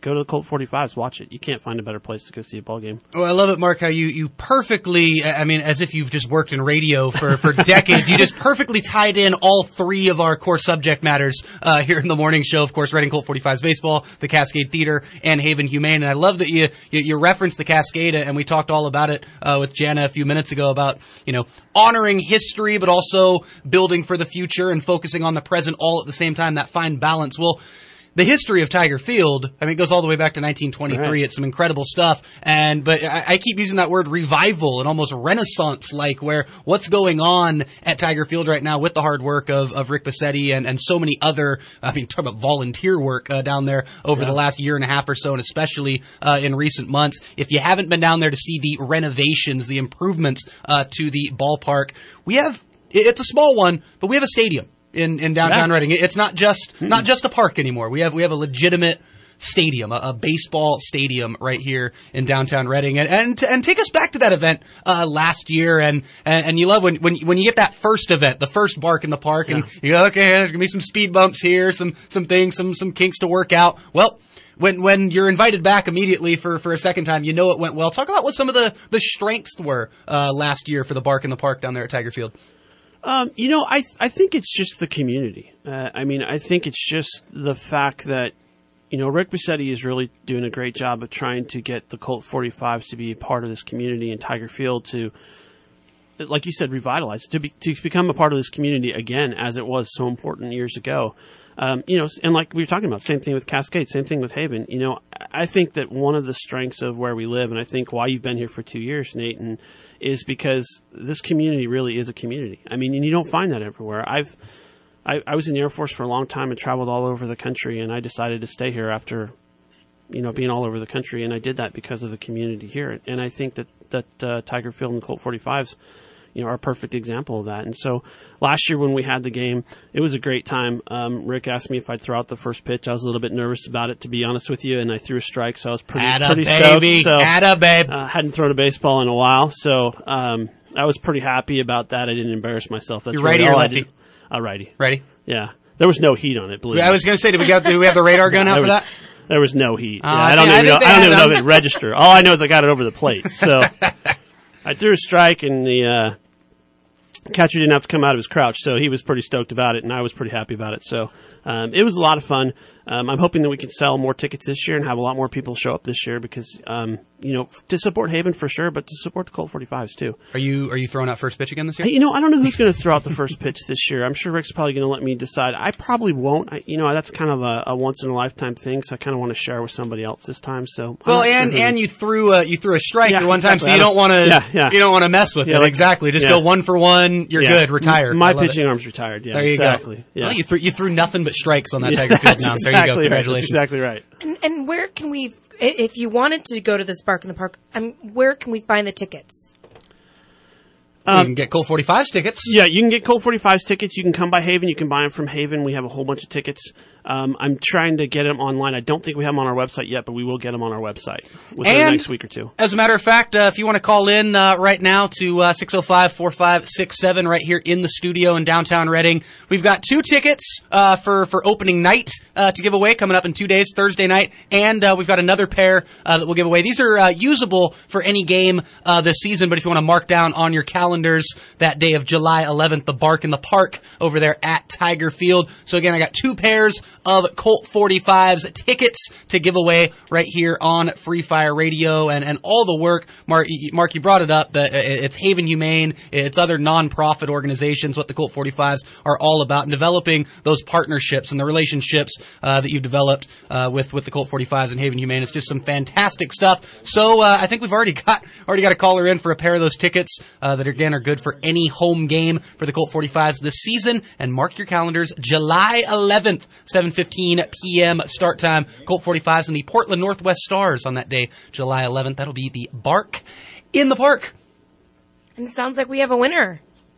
Go to the Colt 45s, watch it. You can't find a better place to go see a ball game. Oh, I love it, Mark, how you perfectly, I mean, as if you've just worked in radio for decades, you just perfectly tied in all three of our core subject matters here in the morning show. Of course, Reading Colt 45s baseball, the Cascade Theater, and Haven Humane. And I love that you referenced the Cascade, and we talked all about it with Jana a few minutes ago about, honoring history, but also building for the future and focusing on the present all at the same time, that fine balance. Well, the history of Tiger Field, I mean, it goes all the way back to 1923. Right. It's some incredible stuff. But I keep using that word revival and almost Renaissance-like, where what's going on at Tiger Field right now with the hard work of Rick Bassetti and so many other, talk about volunteer work down there over the last year and a half or so, and especially in recent months. If you haven't been down there to see the renovations, the improvements to the ballpark, it's a small one, but we have a stadium in downtown Reading. It's not just a park anymore. We have a legitimate stadium, a baseball stadium right here in downtown Reading. And take us back to that event last year, and you love when you get that first event, the first Bark in the Park, and you go, okay, there's gonna be some speed bumps here, some things, some kinks to work out. Well, when you're invited back immediately for a second time, it went well. Talk about what some of the strengths were last year for the Bark in the Park down there at Tiger Field. I think it's just the community. I think it's just the fact that, Rick Bassetti is really doing a great job of trying to get the Colt 45s to be a part of this community, and Tiger Field to, like you said, revitalize, to become a part of this community again, as it was so important years ago. And like we were talking about, same thing with Cascade, same thing with Haven. I think that one of the strengths of where we live, and I think why you've been here for 2 years, Nate, is because this community really is a community. And you don't find that everywhere. I was in the Air Force for a long time and traveled all over the country, and I decided to stay here after, being all over the country, and I did that because of the community here. And I think that Tiger Field and Colt 45s, are a perfect example of that. And so last year when we had the game, it was a great time. Rick asked me if I'd throw out the first pitch. I was a little bit nervous about it, to be honest with you, and I threw a strike, so I was pretty stoked. So, hadn't thrown a baseball in a while, so I was pretty happy about that. I didn't embarrass myself. That's You're righty or lefty? Righty. Righty? Yeah. There was no heat on it, believe me. I was going to say, do we have the radar gun out for that? There was no heat. I don't even know if it registered. All I know is I got it over the plate. So I threw a strike, and the catcher didn't have to come out of his crouch, so he was pretty stoked about it, and I was pretty happy about it. So it was a lot of fun. I'm hoping that we can sell more tickets this year and have a lot more people show up this year because, to support Haven for sure, but to support the Colt 45s too. Are you throwing out first pitch again this year? I don't know who's going to throw out the first pitch this year. I'm sure Rick's probably going to let me decide. I probably won't. That's kind of a once in a lifetime thing, so I kind of want to share with somebody else this time. So and you threw a strike one time, so you don't want to mess with it. Exactly. Just go 1 for 1. You're good. Retire. My pitching arm's retired. Yeah, there you exactly. Go. Yeah. Well, you threw nothing but strikes on that Tiger Field now. There you go. Congratulations. That's exactly right. And where can we, if you wanted to go to this Bark in the Park, where can we find the tickets? You can get Colt 45s tickets. Yeah, you can get Colt 45s tickets. You can come by Haven. You can buy them from Haven. We have a whole bunch of tickets. I'm trying to get them online. I don't think we have them on our website yet, but we will get them on our website within the next week or two. As a matter of fact, if you want to call in right now to 605-4567 right here in the studio in downtown Reading, we've got 2 tickets for opening night to give away coming up in 2 days, Thursday night, and we've got another pair that we'll give away. These are usable for any game this season, but if you want to mark down on your calendars that day of July 11th, the Bark in the Park over there at Tiger Field. So again, I got 2 pairs of Colt 45s tickets to give away right here on Free Fire Radio, and all the work, Mark, you brought it up, that it's Haven Humane, it's other non-profit organizations, what the Colt 45s are all about, and developing those partnerships and the relationships that you've developed with the Colt 45s and Haven Humane. It's just some fantastic stuff. So I think we've already got a caller in for a pair of those tickets that again are good for any home game for the Colt 45s this season. And mark your calendars, July 11th, 7:15 p.m. start time. Colt 45s and the Portland Northwest Stars on that day, July 11th. That'll be the Bark in the Park. And it sounds like we have a winner.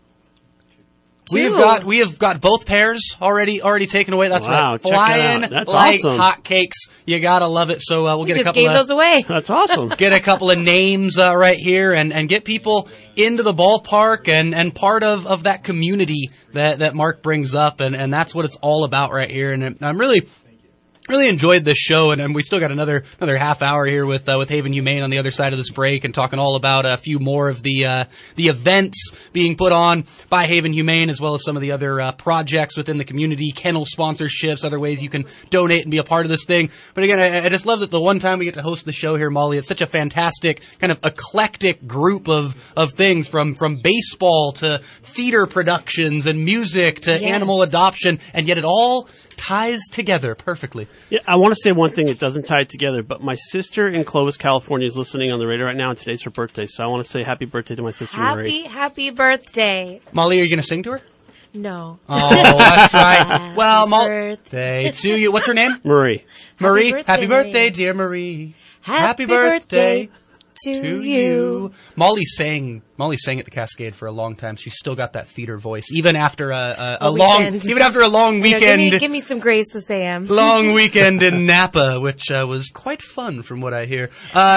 We have got both pairs already taken away. That's right. Flying That's like awesome. hotcakes. You gotta love it. So we'll get a couple. Gave those away. That's awesome. Get a couple of names right here and get people into the ballpark and part of that community that Mark brings up, and that's what it's all about right here. And I'm really Really enjoyed this show, and we still got another half hour here with Haven Humane on the other side of this break, and talking all about a few more of the events being put on by Haven Humane, as well as some of the other projects within the community, kennel sponsorships, other ways you can donate and be a part of this thing. But again, I just love that the one time we get to host the show here, Molly, it's such a fantastic kind of eclectic group of things, from baseball to theater productions and music to animal adoption, and yet it all ties together perfectly. Yeah, I want to say one thing. It doesn't tie it together, but my sister in Clovis, California is listening on the radio right now, and today's her birthday, so I want to say happy birthday to my sister Marie. Happy birthday. Molly, are you going to sing to her? No. Oh, that's right. Well, birthday to you. What's her name? Marie. Marie, happy birthday, dear Marie. Happy birthday to you. Molly sang at the Cascade for a long time. She's still got that theater voice, even after a long weekend. Give me some grace, Sam. Long weekend in Napa, which was quite fun from what I hear.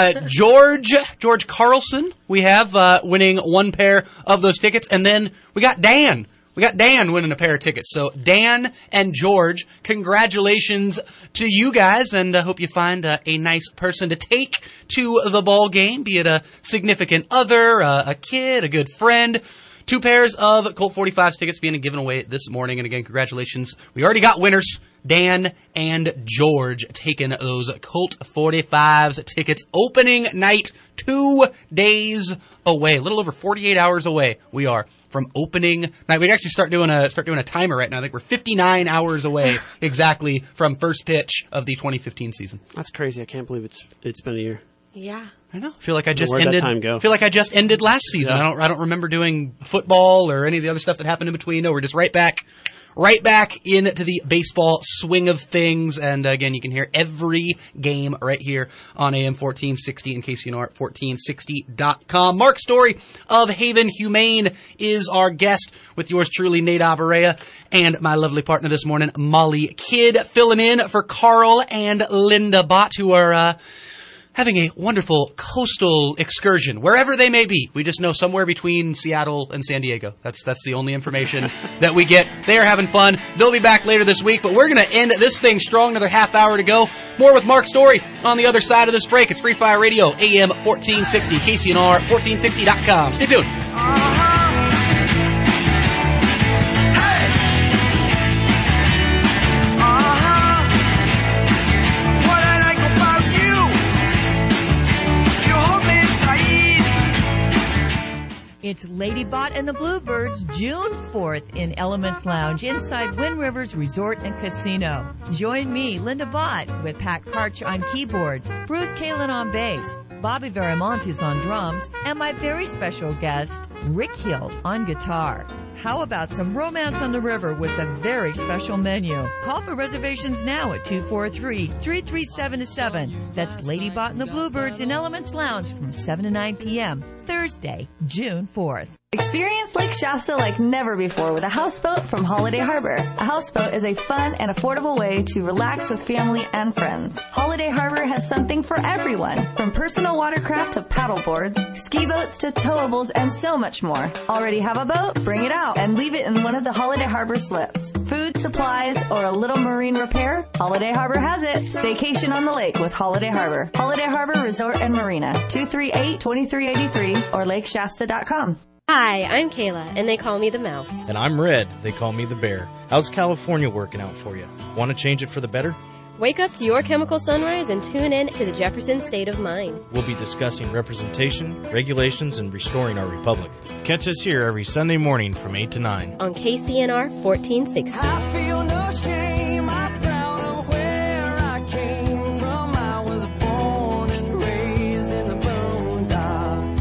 George Carlson, we have winning one pair of those tickets, and then we got Dan. We got Dan winning a pair of tickets. So Dan and George, congratulations to you guys, and I hope you find a nice person to take to the ball game, be it a significant other, a kid, a good friend. 2 pairs of Colt 45s tickets being given away this morning. And again, congratulations. We already got winners. Dan and George taking those Colt 45s tickets. Opening night, 2 days away. A little over 48 hours away we are from opening night. We'd actually start doing a timer right now. I think we're 59 hours away exactly from first pitch of the 2015 season. That's crazy. I can't believe it's been a year. Yeah. I know. I feel like I just Where'd that time go? feel like I just ended last season. Yeah. I don't remember doing football or any of the other stuff that happened in between. No, we're just right back into the baseball swing of things. And again, you can hear every game right here on AM 1460 and KCNR 1460.com. Mark Story of Haven Humane is our guest, with yours truly, Nate Abarea, and my lovely partner this morning, Molly Kidd, filling in for Carl and Linda Bott, who are having a wonderful coastal excursion, wherever they may be. We just know somewhere between Seattle and San Diego. That's the only information that we get. They are having fun. They'll be back later this week, but we're going to end this thing strong. Another half hour to go. More with Mark Story on the other side of this break. It's Free Fire Radio, AM 1460, KCNR 1460.com. Stay tuned. It's Lady Bott and the Bluebirds, June 4th in Elements Lounge inside Wind Rivers Resort and Casino. Join me, Linda Bott, with Pat Karch on keyboards, Bruce Kalin on bass, Bobby Verimontes on drums, and my very special guest, Rick Hill, on guitar. How about some romance on the river with a very special menu? Call for reservations now at 243-3377. That's Lady Bott and the Bluebirds in Elements Lounge from 7 to 9 p.m. Thursday, June 4th. Experience Lake Shasta like never before with a houseboat from Holiday Harbor. A houseboat is a fun and affordable way to relax with family and friends. Holiday Harbor has something for everyone, from personal watercraft to paddle boards, ski boats to towables, and so much more. Already have a boat? Bring it out and leave it in one of the Holiday Harbor slips. Food, supplies, or a little marine repair? Holiday Harbor has it. Staycation on the lake with Holiday Harbor. Holiday Harbor Resort and Marina, 238-2383 or lakeshasta.com. Hi, I'm Kayla, and they call me the Mouse. And I'm Red. They call me the Bear. How's California working out for you? Want to change it for the better? Wake up to your chemical sunrise and tune in to the Jefferson State of Mind. We'll be discussing representation, regulations, and restoring our republic. Catch us here every Sunday morning from 8 to 9. On KCNR 1460. I feel no shame. I'm proud of where I came from. I was born and raised in the boondocks.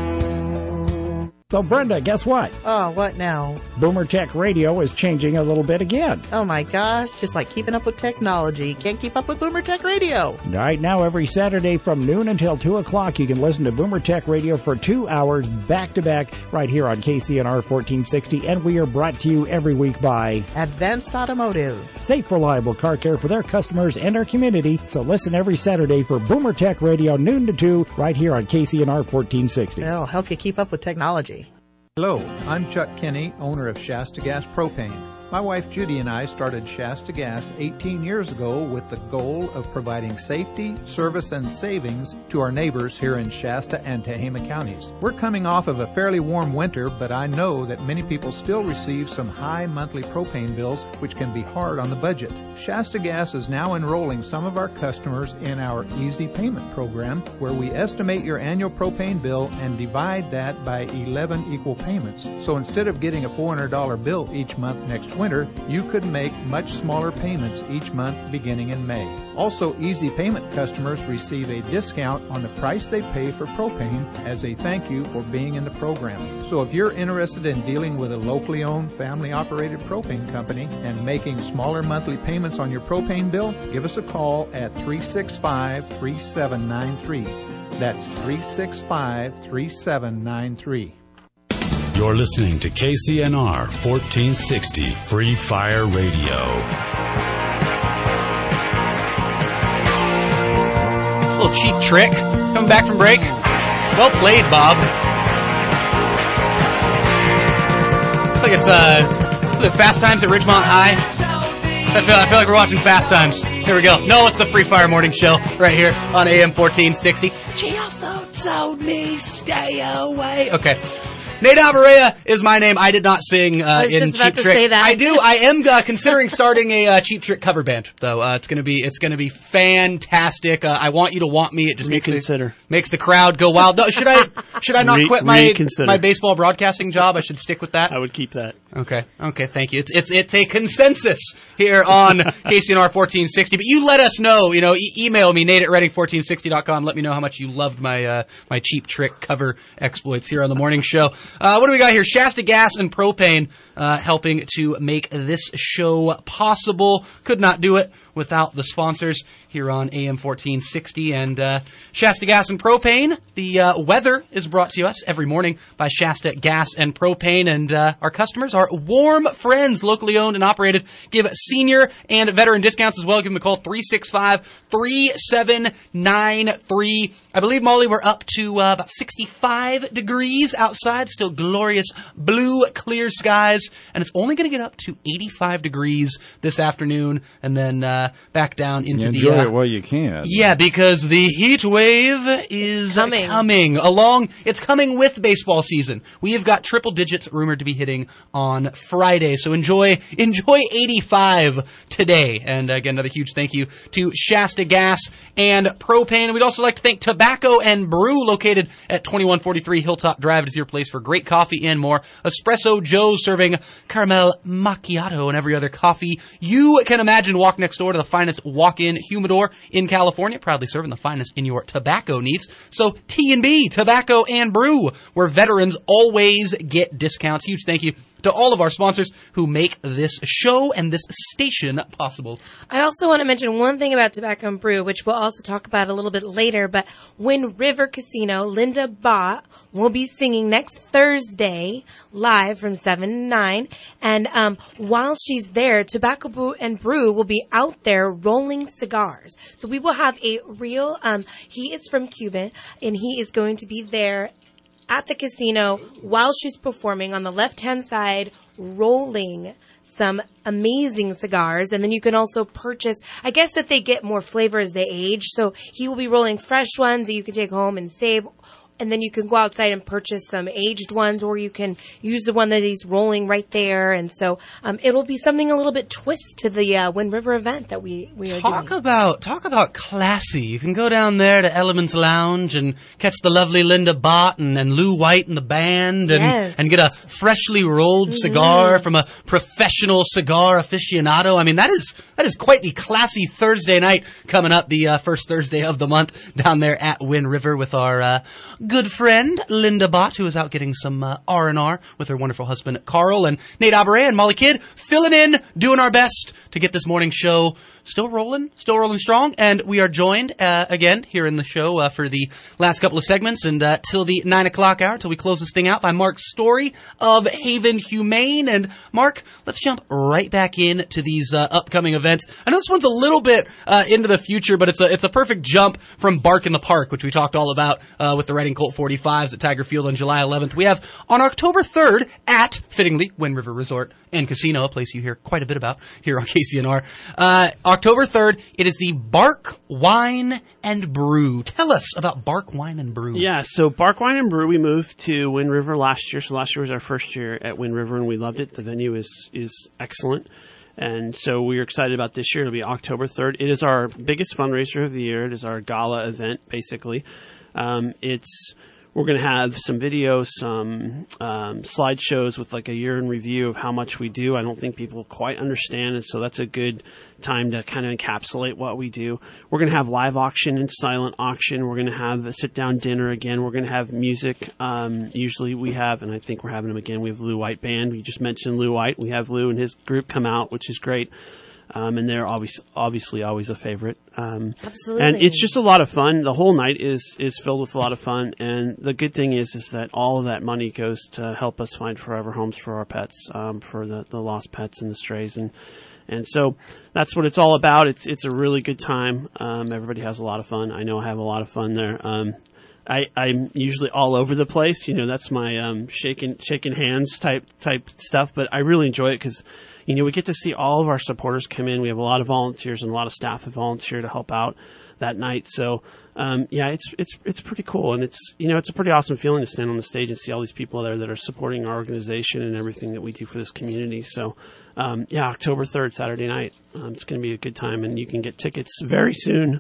So, Brenda, guess what? Oh, what now? Boomer Tech Radio is changing a little bit again. Oh my gosh, just like keeping up with technology. Can't keep up with Boomer Tech Radio. Right now, every Saturday from noon until 2 o'clock, you can listen to Boomer Tech Radio for 2 hours back to back right here on KCNR 1460. And we are brought to you every week by Advanced Automotive. Safe, reliable car care for their customers and our community. So listen every Saturday for Boomer Tech Radio, noon to 2, right here on KCNR 1460. It'll help you keep up with technology. Hello, I'm Chuck Kinney, owner of Shasta Gas Propane. My wife Judy and I started Shasta Gas 18 years ago with the goal of providing safety, service, and savings to our neighbors here in Shasta and Tehama counties. We're coming off of a fairly warm winter, but I know that many people still receive some high monthly propane bills, which can be hard on the budget. Shasta Gas is now enrolling some of our customers in our Easy Payment program, where we estimate your annual propane bill and divide that by 11 equal payments. So instead of getting a $400 bill each month next winter, you could make much smaller payments each month beginning in May. Also, Easy Payment customers receive a discount on the price they pay for propane as a thank you for being in the program. So if you're interested in dealing with a locally owned, family-operated propane company and making smaller monthly payments on your propane bill, give us a call at 365-3793. That's 365-3793. You're listening to KCNR 1460 Free Fire Radio. A little cheap trick. Coming back from break. Well played, Bob. It's like it's Fast Times at Ridgemont High. I feel like we're watching Fast Times. Here we go. No, it's the Free Fire Morning Show right here on AM 1460. She also told me stay away. Okay. Nate Alvarea is my name. I did not sing I was in just about Cheap to Trick. say that. I do. I am considering starting a Cheap Trick cover band, though. It's gonna be fantastic. I want you to want me. It just makes the crowd go wild. No, should I not quit my baseball broadcasting job? I should stick with that. I would keep that. Okay. Thank you. It's a consensus here on KCNR 1460. But you let us know. Email me Nate@Reading1460.com. Let me know how much you loved my Cheap Trick cover exploits here on the morning show. What do we got here? Shasta Gas and Propane helping to make this show possible. Could not do it without the sponsors here on AM 1460 and Shasta Gas and Propane. The weather is brought to us every morning by Shasta Gas and Propane, and our customers are warm friends, locally owned and operated. Give senior and veteran discounts as well. Give them a call, 365-3793. I believe, Molly, we're up to about 65 degrees outside. Still glorious blue, clear skies, and it's only going to get up to 85 degrees this afternoon, and then back down into enjoy it while you can. Yeah, because the heat wave is coming along. It's coming with baseball season. We have got triple digits rumored to be hitting on Friday, so enjoy 85 today. And again, another huge thank you to Shasta Gas and Propane. And we'd also like to thank Tobacco and Brew, located at 2143 Hilltop Drive. It is your place for great coffee and more. Espresso Joe's, serving caramel macchiato and every other coffee you can imagine. Walk next door to the finest walk-in humidor in California, proudly serving the finest in your tobacco needs. So T&B, Tobacco and Brew, where veterans always get discounts. Huge thank you to all of our sponsors who make this show and this station possible. I also want to mention one thing about Tobacco and Brew, which we'll also talk about a little bit later, but Wind River Casino, Linda Bott will be singing next Thursday live from 7 to 9. And while she's there, Tobacco and Brew will be out there rolling cigars. So we will have a real, he is from Cuba, and he is going to be there at the casino while she's performing on the left-hand side, rolling some amazing cigars. And then you can also purchase, I guess that they get more flavor as they age. So he will be rolling fresh ones that you can take home and save. And then you can go outside and purchase some aged ones, or you can use the one that he's rolling right there. And so it'll be something a little bit twist to the Wind River event that we are doing. Talk about classy. You can go down there to Elements Lounge and catch the lovely Linda Bott and Lou White and the band, and get a freshly rolled cigar from a professional cigar aficionado. I mean, that is quite the classy Thursday night coming up, the first Thursday of the month down there at Wind River with our good friend Linda Bott, who is out getting some R&R with her wonderful husband Carl, and Nate Alvarea and Molly Kidd filling in, doing our best to get this morning show still rolling strong. And we are joined again here in the show for the last couple of segments and till the 9 o'clock hour, till we close this thing out, by Mark Story of Haven Humane. And Mark, let's jump right back into these upcoming events. I know this one's a little bit into the future, but it's a perfect jump from Bark in the Park, which we talked all about with the Reading Colt 45s at Tiger Field on July 11th. We have on October 3rd at, fittingly, Wind River Resort and Casino, a place you hear quite a bit about here on KCNR. October 3rd, it is the Bark Wine and Brew. Tell us about Bark Wine and Brew. Yeah, so Bark Wine and Brew, we moved to Wind River last year. So last year was our first year at Wind River, and we loved it. The venue is excellent. And so we're excited about this year. It'll be October 3rd. It is our biggest fundraiser of the year. It is our gala event, basically. We're going to have some videos, some slideshows with like a year in review of how much we do. I don't think people quite understand it, so that's a good time to kind of encapsulate what we do. We're going to have live auction and silent auction. We're going to have a sit-down dinner again. We're going to have music. Usually we have, and I think we're having them again, we have Lou White Band. We just mentioned Lou White. We have Lou and his group come out, which is great. And they're obviously always a favorite. Absolutely. And it's just a lot of fun. The whole night is filled with a lot of fun. And the good thing is that all of that money goes to help us find forever homes for our pets, for the lost pets and the strays. And so that's what it's all about. It's a really good time. Everybody has a lot of fun. I know I have a lot of fun there. I'm usually all over the place. You know, that's my shaking hands type stuff. But I really enjoy it because, you know, we get to see all of our supporters come in. We have a lot of volunteers and a lot of staff that volunteer to help out that night. So, it's pretty cool. And it's a pretty awesome feeling to stand on the stage and see all these people there that are supporting our organization and everything that we do for this community. So, October 3rd, Saturday night. It's going to be a good time, and you can get tickets very soon.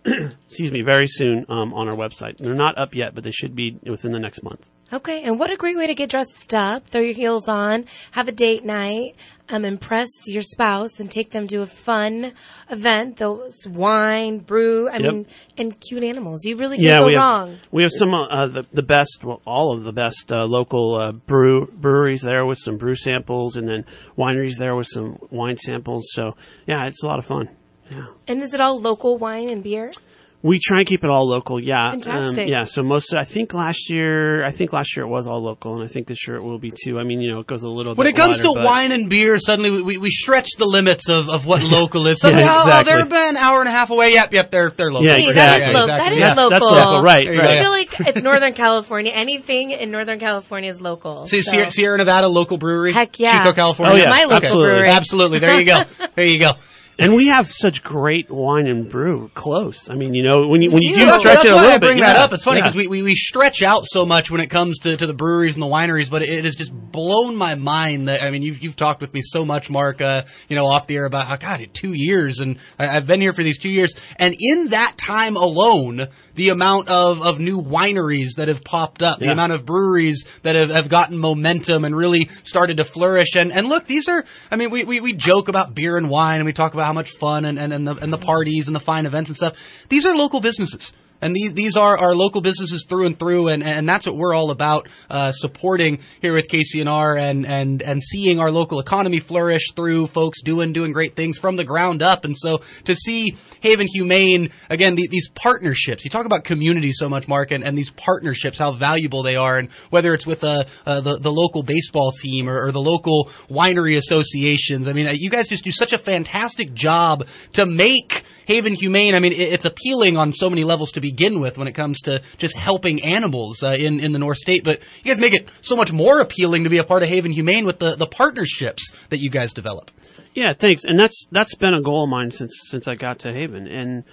Very soon on our website. They're not up yet, but they should be within the next month. Okay, and what a great way to get dressed up, throw your heels on, have a date night, impress your spouse, and take them to a fun event. Those wine, brew, and cute animals. You really can't go wrong. We have some the best, all of the best local breweries there with some brew samples, and then wineries there with some wine samples. So, yeah, it's a lot of fun. Yeah. And is it all local wine and beer? We try and keep it all local, yeah. Fantastic. So I think last year it was all local, and I think this year it will be too. I mean, it goes a little bit when it comes wider, to wine and beer, suddenly we stretch the limits of what local is. Suddenly, exactly. They're about an hour and a half away. Yep, they're local. Yeah, exactly. That is local. That's local, right. I feel like it's Northern California. Anything in Northern California is local. See, Sierra Nevada, local brewery? Heck yeah. Chico, California? Oh, yeah. My local brewery. Absolutely. There you go. There you go. And we have such great wine and brew close. I mean, when you do it stretch a little bit. That's why I bring that up. It's funny because we stretch out so much when it comes to the breweries and the wineries, but it has just blown my mind that, I mean, you've talked with me so much, Mark, off the air about how, God, 2 years, and I've been here for these 2 years, and in that time alone, the amount of new wineries that have popped up, the amount of breweries that have gotten momentum and really started to flourish. And look, these are, I mean, we joke about beer and wine, and we talk about how much fun and the parties and the fine events and stuff. These are local businesses. And these are our local businesses through and through, and that's what we're all about, supporting here with KCNR and seeing our local economy flourish through folks doing great things from the ground up. And so to see Haven Humane, again, these partnerships, you talk about community so much, Mark, and these partnerships, how valuable they are, and whether it's with the local baseball team or the local winery associations. I mean, you guys just do such a fantastic job to make Haven Humane, I mean, it's appealing on so many levels to begin with when it comes to just helping animals in the North State. But you guys make it so much more appealing to be a part of Haven Humane with the partnerships that you guys develop. Yeah, thanks. And that's been a goal of mine since I got to Haven. And,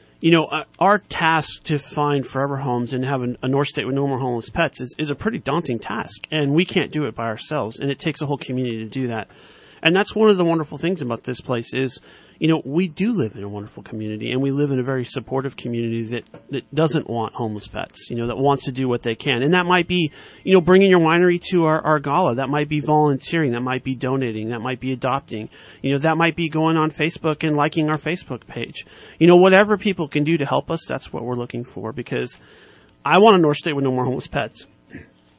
our task to find forever homes and have a North State with no more homeless pets is a pretty daunting task. And we can't do it by ourselves. And it takes a whole community to do that. And that's one of the wonderful things about this place is, we do live in a wonderful community, and we live in a very supportive community that doesn't want homeless pets, that wants to do what they can. And that might be, bringing your winery to our gala. That might be volunteering. That might be donating. That might be adopting. That might be going on Facebook and liking our Facebook page. Whatever people can do to help us, that's what we're looking for, because I want a North State with no more homeless pets.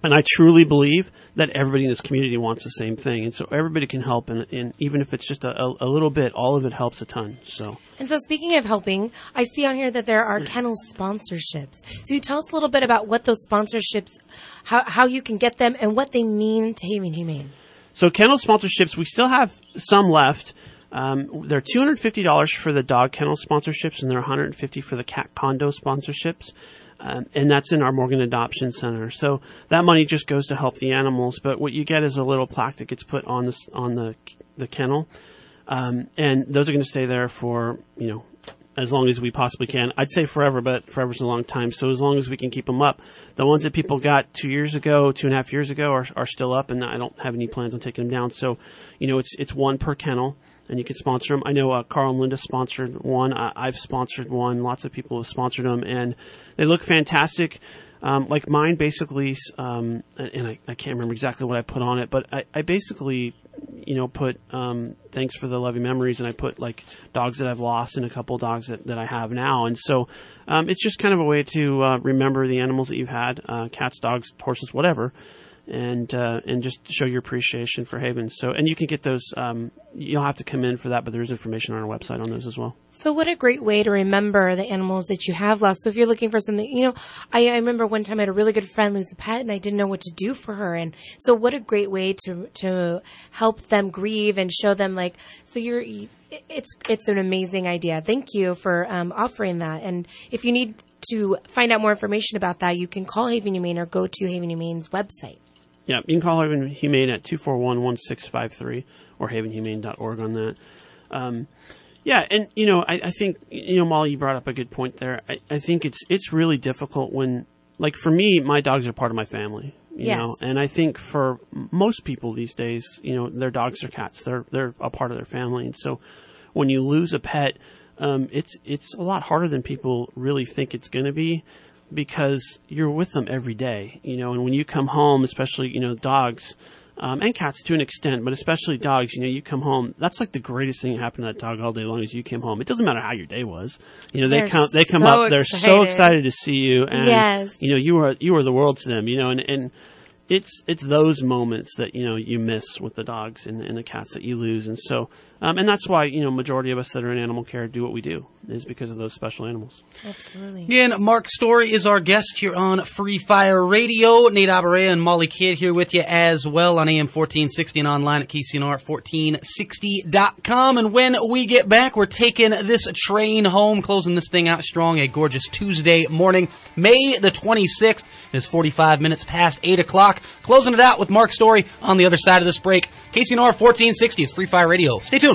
And I truly believe that everybody in this community wants the same thing. And so everybody can help. And even if it's just a little bit, all of it helps a ton. And so speaking of helping, I see on here that there are kennel sponsorships. So you tell us a little bit about what those sponsorships, how you can get them, and what they mean to Haven Humane. So kennel sponsorships, we still have some left. They're $250 for the dog kennel sponsorships, and they're $150 for the cat condo sponsorships. And that's in our Morgan Adoption Center. So that money just goes to help the animals. But what you get is a little plaque that gets put on the kennel. And those are going to stay there for, as long as we possibly can. I'd say forever, but forever's a long time. So as long as we can keep them up. The ones that people got 2.5 years ago are still up, and I don't have any plans on taking them down. So, it's one per kennel. And you can sponsor them. I know Carl and Linda sponsored one. I've sponsored one. Lots of people have sponsored them, and they look fantastic. Like mine, basically, and I can't remember exactly what I put on it, but I basically, put thanks for the loving memories, and I put like dogs that I've lost and a couple dogs that I have now, and so it's just kind of a way to remember the animals that you've had, cats, dogs, horses, whatever. And just show your appreciation for Haven. So, and you can get those, you'll have to come in for that, but there's information on our website on those as well. So what a great way to remember the animals that you have lost. So if you're looking for something, I remember one time I had a really good friend lose a pet and I didn't know what to do for her. And so what a great way to help them grieve and show them it's an amazing idea. Thank you for, offering that. And if you need to find out more information about that, you can call Haven Humane or go to Haven Humane's website. Yeah, you can call Haven Humane at 241-1653 or havenhumane.org on that. And I think, Molly, you brought up a good point there. I think it's really difficult when, like for me, my dogs are part of my family, you know, and I think for most people these days, their dogs or cats, they're a part of their family. And so when you lose a pet, it's a lot harder than people really think it's going to be, because you're with them every day, and when you come home, especially, dogs, and cats to an extent, but especially dogs, you come home, that's like the greatest thing that happened to that dog all day long is you came home. It doesn't matter how your day was. They come up, they're so excited to see you, and, you are the world to them, and it's those moments that, you miss with the dogs and the cats that you lose. And so, and that's why, majority of us that are in animal care do what we do, is because of those special animals. Absolutely. Again, Mark Story is our guest here on Free Fire Radio. Nate Abarea and Molly Kidd here with you as well on AM 1460 and online at KCNR1460.com. And when we get back, we're taking this train home, closing this thing out strong, a gorgeous Tuesday morning, May the 26th. It is 45 minutes past 8 o'clock. Closing it out with Mark Story on the other side of this break. KCNR 1460 is Free Fire Radio. Stay tuned.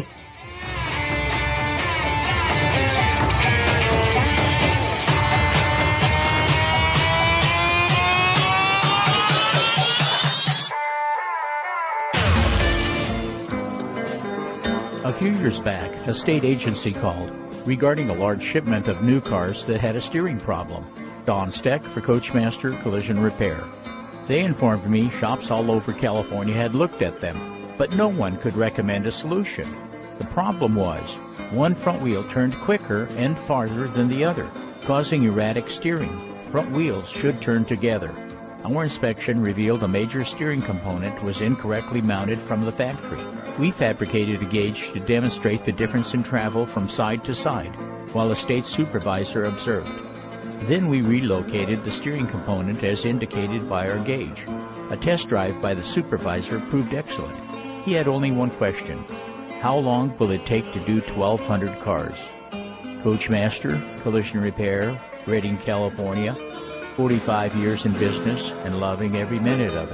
A few years back, a state agency called regarding a large shipment of new cars that had a steering problem. Don Steck for Coachmaster Collision Repair. They informed me shops all over California had looked at them, but no one could recommend a solution. The problem was, one front wheel turned quicker and farther than the other, causing erratic steering. Front wheels should turn together. Our inspection revealed a major steering component was incorrectly mounted from the factory. We fabricated a gauge to demonstrate the difference in travel from side to side, while a state supervisor observed. Then we relocated the steering component as indicated by our gauge. A test drive by the supervisor proved excellent. He had only one question: how long will it take to do 1,200 cars? Coachmaster Collision Repair, Redding, California. 45 years in business and loving every minute of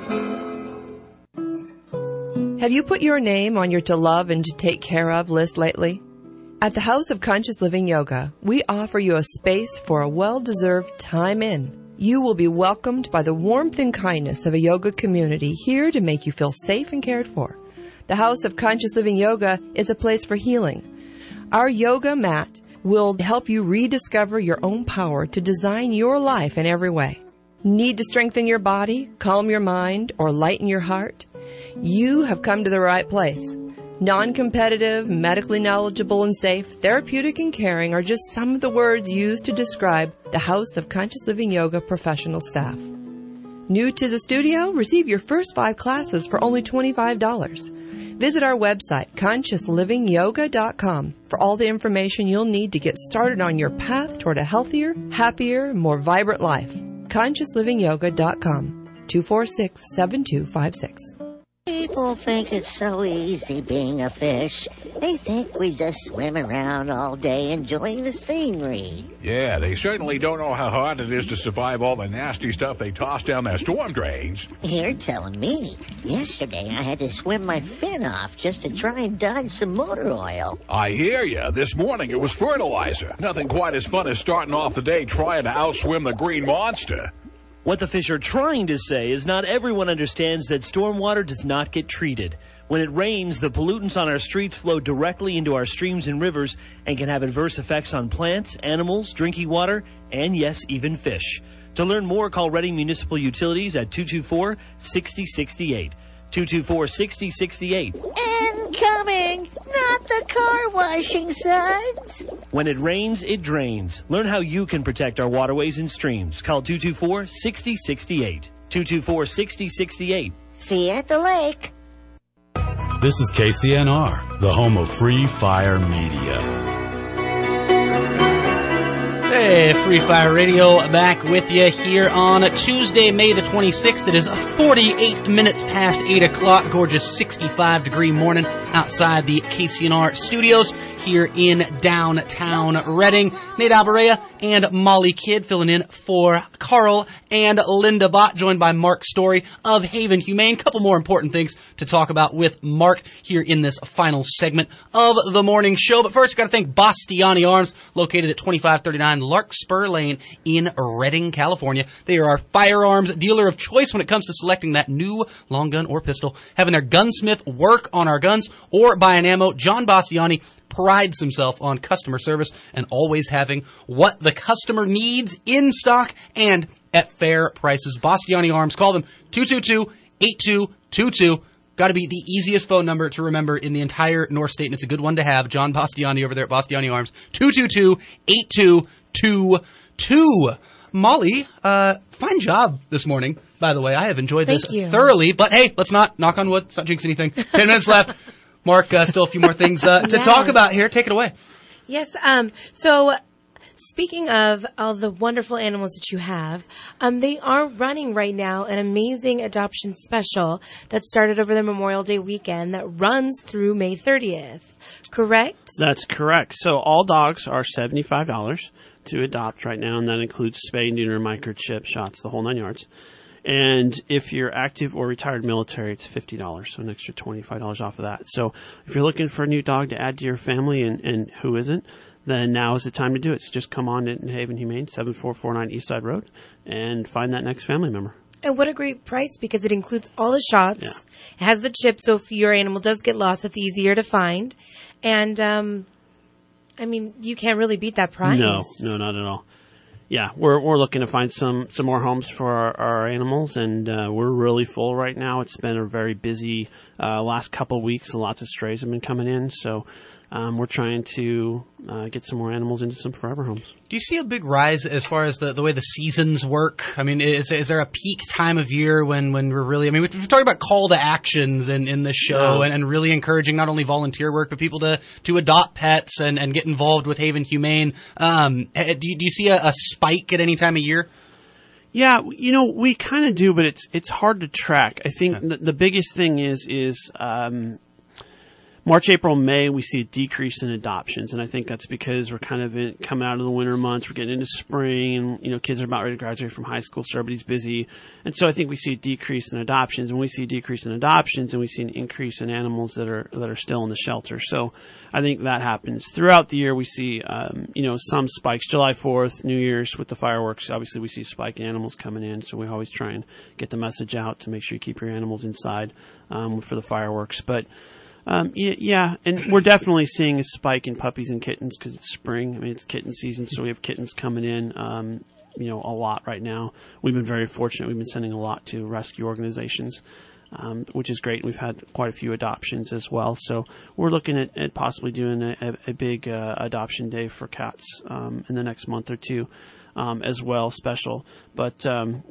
it. Have you put your name on your to love and to take care of list lately? At the House of Conscious Living Yoga, we offer you a space for a well-deserved time in. You will be welcomed by the warmth and kindness of a yoga community here to make you feel safe and cared for. The House of Conscious Living Yoga is a place for healing. Our yoga mat will help you rediscover your own power to design your life in every way. Need to strengthen your body, calm your mind, or lighten your heart? You have come to the right place. Non-competitive, medically knowledgeable and safe, therapeutic and caring are just some of the words used to describe the House of Conscious Living Yoga professional staff. New to the studio? Receive your first 5 classes for only $25. Visit our website, consciouslivingyoga.com, for all the information you'll need to get started on your path toward a healthier, happier, more vibrant life. consciouslivingyoga.com, 246-7256. People think it's so easy being a fish. They think we just swim around all day enjoying the scenery. Yeah, they certainly don't know how hard it is to survive all the nasty stuff they toss down their storm drains. You're telling me. Yesterday I had to swim my fin off just to try and dodge some motor oil. I hear ya. This morning it was fertilizer. Nothing quite as fun as starting off the day trying to outswim the green monster. What the fish are trying to say is not everyone understands that stormwater does not get treated. When it rains, the pollutants on our streets flow directly into our streams and rivers and can have adverse effects on plants, animals, drinking water, and yes, even fish. To learn more, call Reading Municipal Utilities at 224-6068. 224-6068. Incoming! Not the car washing suds! When it rains, it drains. Learn how you can protect our waterways and streams. Call 224-6068. 224-6068. See you at the lake. This is KCNR, the home of Free Fire Media. Hey, Free Fire Radio back with you here on Tuesday, May the 26th. It is 48 minutes past 8 o'clock. Gorgeous 65-degree morning outside the KCNR studios here in downtown Reading. Nate Alberea and Molly Kidd filling in for Carl and Linda Bott, joined by Mark Story of Haven Humane. Couple more important things to talk about with Mark here in this final segment of the morning show. But first, got to thank Bastiani Arms, located at 2539 Larkspur Lane in Redding, California. They are our firearms dealer of choice when it comes to selecting that new long gun or pistol, having their gunsmith work on our guns, or buy an ammo. John Bastiani prides himself on customer service and always having what the customer needs in stock and at fair prices. Bastiani Arms, call them 222-8222. Got to be the easiest phone number to remember in the entire North State, and it's a good one to have. John Bastiani over there at Bastiani Arms, 222-8222. Molly, fine job this morning, by the way. I have enjoyed this thoroughly, but hey, let's not knock on wood. Let's not jinx anything. 10 minutes left. Mark, still a few more things to talk about here. Take it away. Yes. So speaking of all the wonderful animals that you have, they are running right now an amazing adoption special that started over the Memorial Day weekend that runs through May 30th. Correct? That's correct. So all dogs are $75 to adopt right now, and that includes spay, neuter, microchip, shots, the whole 9 yards. And if you're active or retired military, it's $50, so an extra $25 off of that. So if you're looking for a new dog to add to your family, and who isn't, then now is the time to do it. So just come on in Haven Humane, 7449 Eastside Road, and find that next family member. And what a great price, because it includes all the shots. Yeah. It has the chip, so if your animal does get lost, it's easier to find. And, I mean, you can't really beat that price. No, not at all. Yeah, we're looking to find some more homes for our animals, and we're really full right now. It's been a very busy last couple of weeks. Lots of strays have been coming in, so we're trying to get some more animals into some forever homes. Do you see a big rise as far as the way the seasons work? I mean, is there a peak time of year when we're really, I mean, we're talking about call to actions in this show, and really encouraging not only volunteer work, but people to adopt pets and get involved with Haven Humane. Do you see a spike at any time of year? Yeah, we kind of do, but it's hard to track. I think the biggest thing is March, April, May, we see a decrease in adoptions, and I think that's because we're kind of coming out of the winter months. We're getting into spring, and kids are about ready to graduate from high school, so everybody's busy. And so I think we see a decrease in adoptions. When we see a decrease in adoptions, and we see an increase in animals that are still in the shelter. So I think that happens throughout the year. We see some spikes. July 4th, New Year's with the fireworks. Obviously, we see a spike in animals coming in. So we always try and get the message out to make sure you keep your animals inside for the fireworks. But yeah, and we're definitely seeing a spike in puppies and kittens because it's spring. I mean, it's kitten season, so we have kittens coming in, a lot right now. We've been very fortunate. We've been sending a lot to rescue organizations, which is great. We've had quite a few adoptions as well, so we're looking at possibly doing a big adoption day for cats in the next month or two as well, special. But, yeah.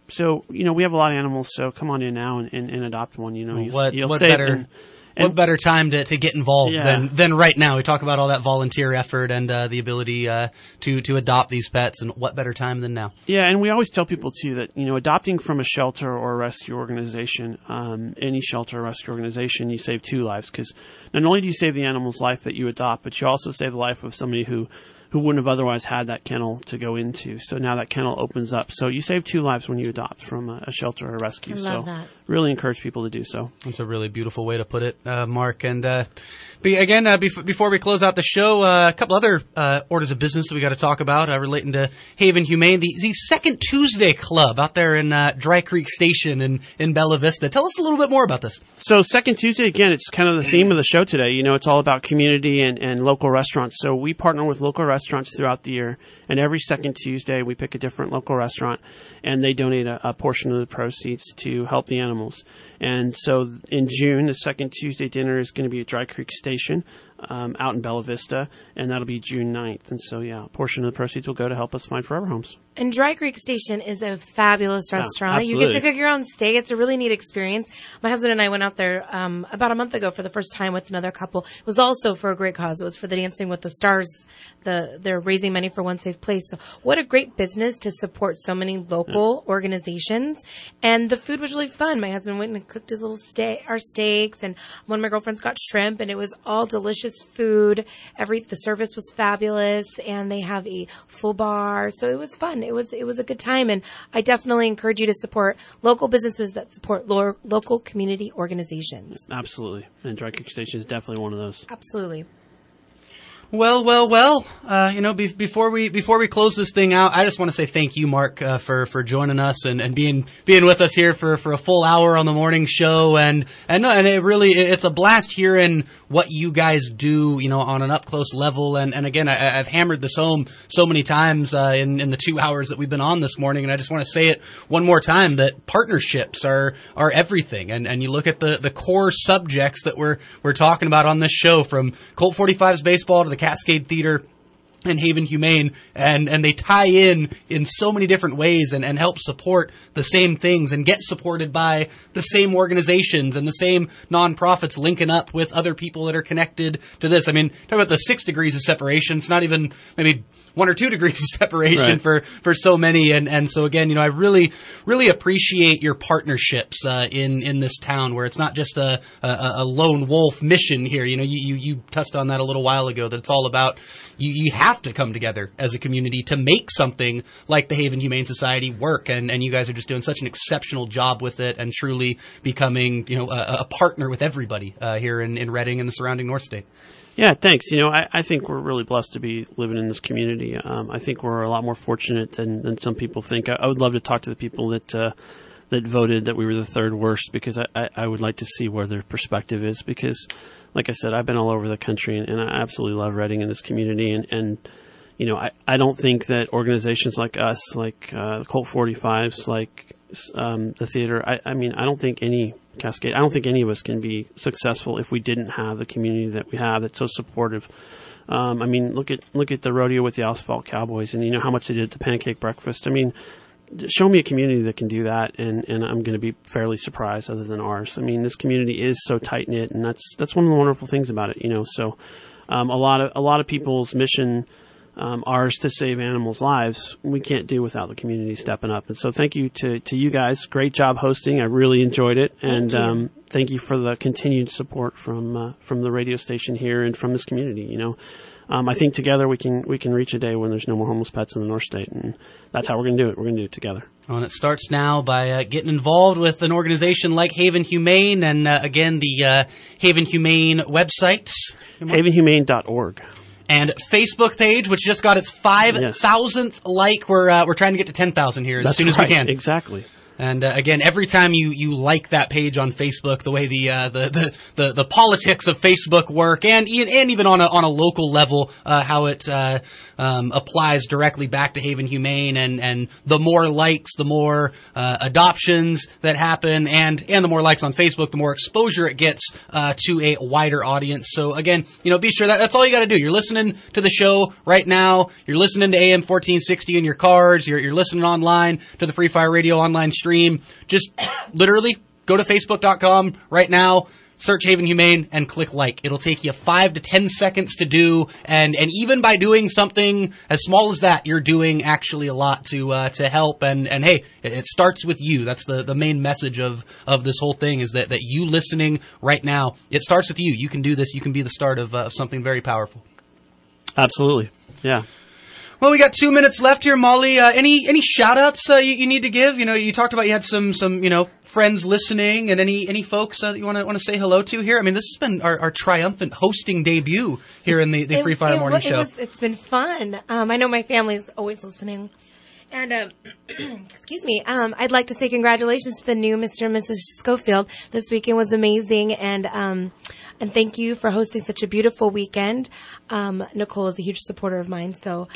So, we have a lot of animals, so come on in now and adopt one. You'll What save better... What better time to get involved than right now? We talk about all that volunteer effort and the ability to adopt these pets, and what better time than now? Yeah, and we always tell people too that adopting from a shelter or a rescue organization, any shelter or rescue organization, you save 2 lives, because not only do you save the animal's life that you adopt, but you also save the life of somebody who wouldn't have otherwise had that kennel to go into. So now that kennel opens up. So you save 2 lives when you adopt from a shelter or a rescue. I love that. Really encourage people to do so. That's a really beautiful way to put it, Mark. And before we close out the show, a couple other orders of business that we got to talk about relating to Haven Humane. The Second Tuesday Club out there in Dry Creek Station in Bella Vista. Tell us a little bit more about this. So Second Tuesday, again, it's kind of the theme of the show today. It's all about community and local restaurants. So we partner with local restaurants throughout the year, and every second Tuesday we pick a different local restaurant, and they donate a portion of the proceeds to help the animals. And so in June, the second Tuesday dinner is going to be at Dry Creek Station out in Bella Vista, and that'll be June 9th. And so, a portion of the proceeds will go to help us find forever homes. And Dry Creek Station is a fabulous restaurant. Absolutely. You get to cook your own steak. It's a really neat experience. My husband and I went out there about a month ago for the first time with another couple. It was also for a great cause. It was for the Dancing with the Stars. They're raising money for One Safe Place. So what a great business to support so many local organizations. And the food was really fun. My husband went and cooked his little our steaks, and one of my girlfriends got shrimp, and it was all delicious food. The service was fabulous, and they have a full bar. So it was fun. It was a good time, and I definitely encourage you to support local businesses that support local community organizations. Absolutely. And Dry Creek Station is definitely one of those. Absolutely. Well. Before we close this thing out, I just want to say thank you, Mark, for joining us and being with us here for a full hour on the morning show. And it's a blast hearing what you guys do, on an up close level. And again, I've hammered this home so many times in the 2 hours that we've been on this morning. And I just want to say it one more time that partnerships are everything. And you look at the core subjects that we're talking about on this show, from Colt 45's baseball to the Cascade Theater and Haven Humane, and they tie in so many different ways and help support the same things and get supported by the same organizations and the same nonprofits linking up with other people that are connected to this. I mean, talk about the 6 degrees of separation. It's not even maybe 1 or 2 degrees of separation for so many. And so again, I really, really appreciate your partnerships in this town, where it's not just a lone wolf mission here. You touched on that a little while ago, that it's all about you have to come together as a community to make something like the Haven Humane Society work. And you guys are just doing such an exceptional job with it, and truly becoming, a partner with everybody here in Reading and the surrounding North State. Yeah, thanks. I think we're really blessed to be living in this community. I think we're a lot more fortunate than some people think. I would love to talk to the people that voted that we were the 3rd worst, because I would like to see where their perspective is, because, like I said, I've been all over the country, and I absolutely love Reading in this community. And I don't think that organizations like us, like Colt 45s, like the theater, I don't think any Cascade, I don't think any of us can be successful if we didn't have the community that we have that's so supportive. Look at the rodeo with the Asphalt Cowboys, and how much they did at the pancake breakfast. Show me a community that can do that, and I'm going to be fairly surprised, other than ours. This community is so tight knit, and that's one of the wonderful things about it. So a lot of people's mission, ours to save animals' lives, we can't do without the community stepping up. And so thank you to you guys. Great job hosting. I really enjoyed it, and thank you for the continued support from the radio station here and from this community. I think together we can reach a day when there's no more homeless pets in the North State, and that's how we're going to do it. We're going to do it together. Well, and it starts now by getting involved with an organization like Haven Humane, and again, the Haven Humane website, havenhumane.org. And Facebook page, which just got its 5,000th like. We're trying to get to 10,000 here as soon as we can. Exactly. And again, every time you like that page on Facebook, the way the politics of Facebook work, and even on a local level, how it applies directly back to Haven Humane, and the more likes, the more adoptions that happen, and the more likes on Facebook, the more exposure it gets to a wider audience. So again, be sure that's all you got to do. You're listening to the show right now. You're listening to AM 1460 in your cars. You're listening online to the Free Fire Radio online stream. Just literally go to Facebook.com right now, search Haven Humane, and click like. It'll take you 5 to 10 seconds to do, and even by doing something as small as that, you're doing actually a lot to help. And hey, it starts with you. That's the main message of this whole thing, is that you listening right now, it starts with you. You can do this. You can be the start of something very powerful. Absolutely. Yeah. Well, we got 2 minutes left here, Molly. Any shout-outs you need to give? You talked about you had some friends listening, and any folks that you want to say hello to here? I mean, this has been our triumphant hosting debut here in the Free Fire Morning Show. It's been fun. I know my family's always listening. And, excuse me, I'd like to say congratulations to the new Mr. and Mrs. Schofield. This weekend was amazing, and thank you for hosting such a beautiful weekend. Nicole is a huge supporter of mine, so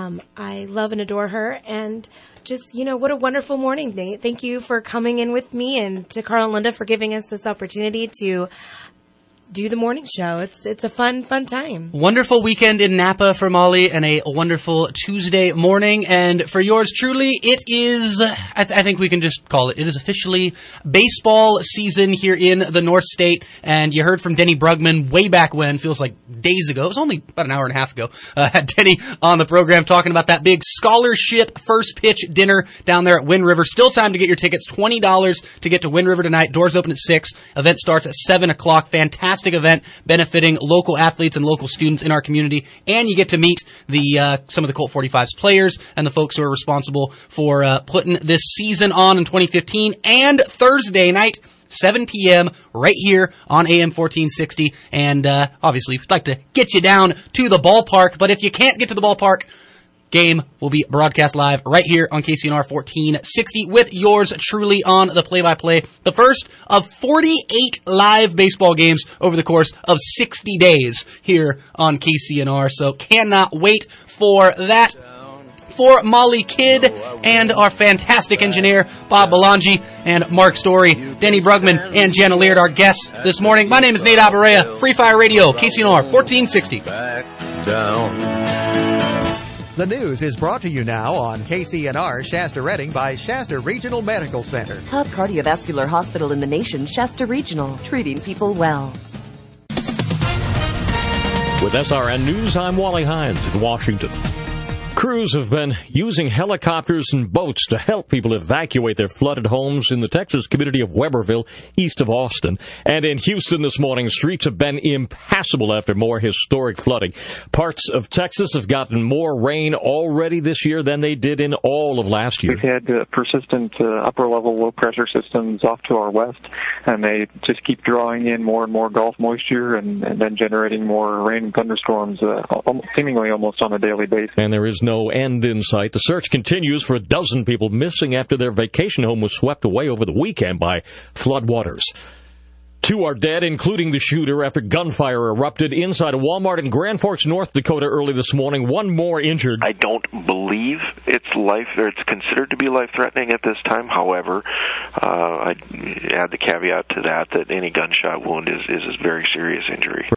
I love and adore her, and just, what a wonderful morning. Thank you for coming in with me, and to Carl and Linda for giving us this opportunity to do the morning show. It's a fun time. Wonderful weekend in Napa for Molly, and a wonderful Tuesday morning. And for yours truly, it is, I think we can just call it is officially baseball season here in the North State. And you heard from Denny Brugman way back when, feels like days ago. It was only about an hour and a half ago. Had Denny on the program talking about that big scholarship first pitch dinner down there at Wind River. Still time to get your tickets. $20 to get to Wind River tonight. Doors open at 6. Event starts at 7 o'clock. Fantastic event benefiting local athletes and local students in our community, and you get to meet some of the Colt 45's players and the folks who are responsible for putting this season on in 2015. And Thursday night, 7 p.m. right here on AM 1460. And obviously, we'd like to get you down to the ballpark, but if you can't get to the ballpark, game will be broadcast live right here on KCNR 1460 with yours truly on the play-by-play. The first of 48 live baseball games over the course of 60 days here on KCNR. So cannot wait for that. For Molly Kidd and our fantastic engineer, Bob Belangi, and Mark Story, Denny Brugman, and Jana Leard, our guests this morning. My name is Nate Abarea, Free Fire Radio, KCNR 1460. Back down. The news is brought to you now on KCNR Shasta Redding by Shasta Regional Medical Center. Top cardiovascular hospital in the nation, Shasta Regional, treating people well. With SRN News, I'm Wally Hines in Washington. Crews have been using helicopters and boats to help people evacuate their flooded homes in the Texas community of Weberville, east of Austin. And in Houston this morning, streets have been impassable after more historic flooding. Parts of Texas have gotten more rain already this year than they did in all of last year. We've had persistent upper-level low-pressure systems off to our west, and they just keep drawing in more and more Gulf moisture and then generating more rain and thunderstorms seemingly almost on a daily basis. And there is no end in sight. The search continues for a dozen people missing after their vacation home was swept away over the weekend by floodwaters. 2 are dead, including the shooter, after gunfire erupted inside a Walmart in Grand Forks, North Dakota early this morning. 1 more injured. I don't believe it's considered to be life-threatening at this time. However, I add the caveat to that any gunshot wound is a very serious injury.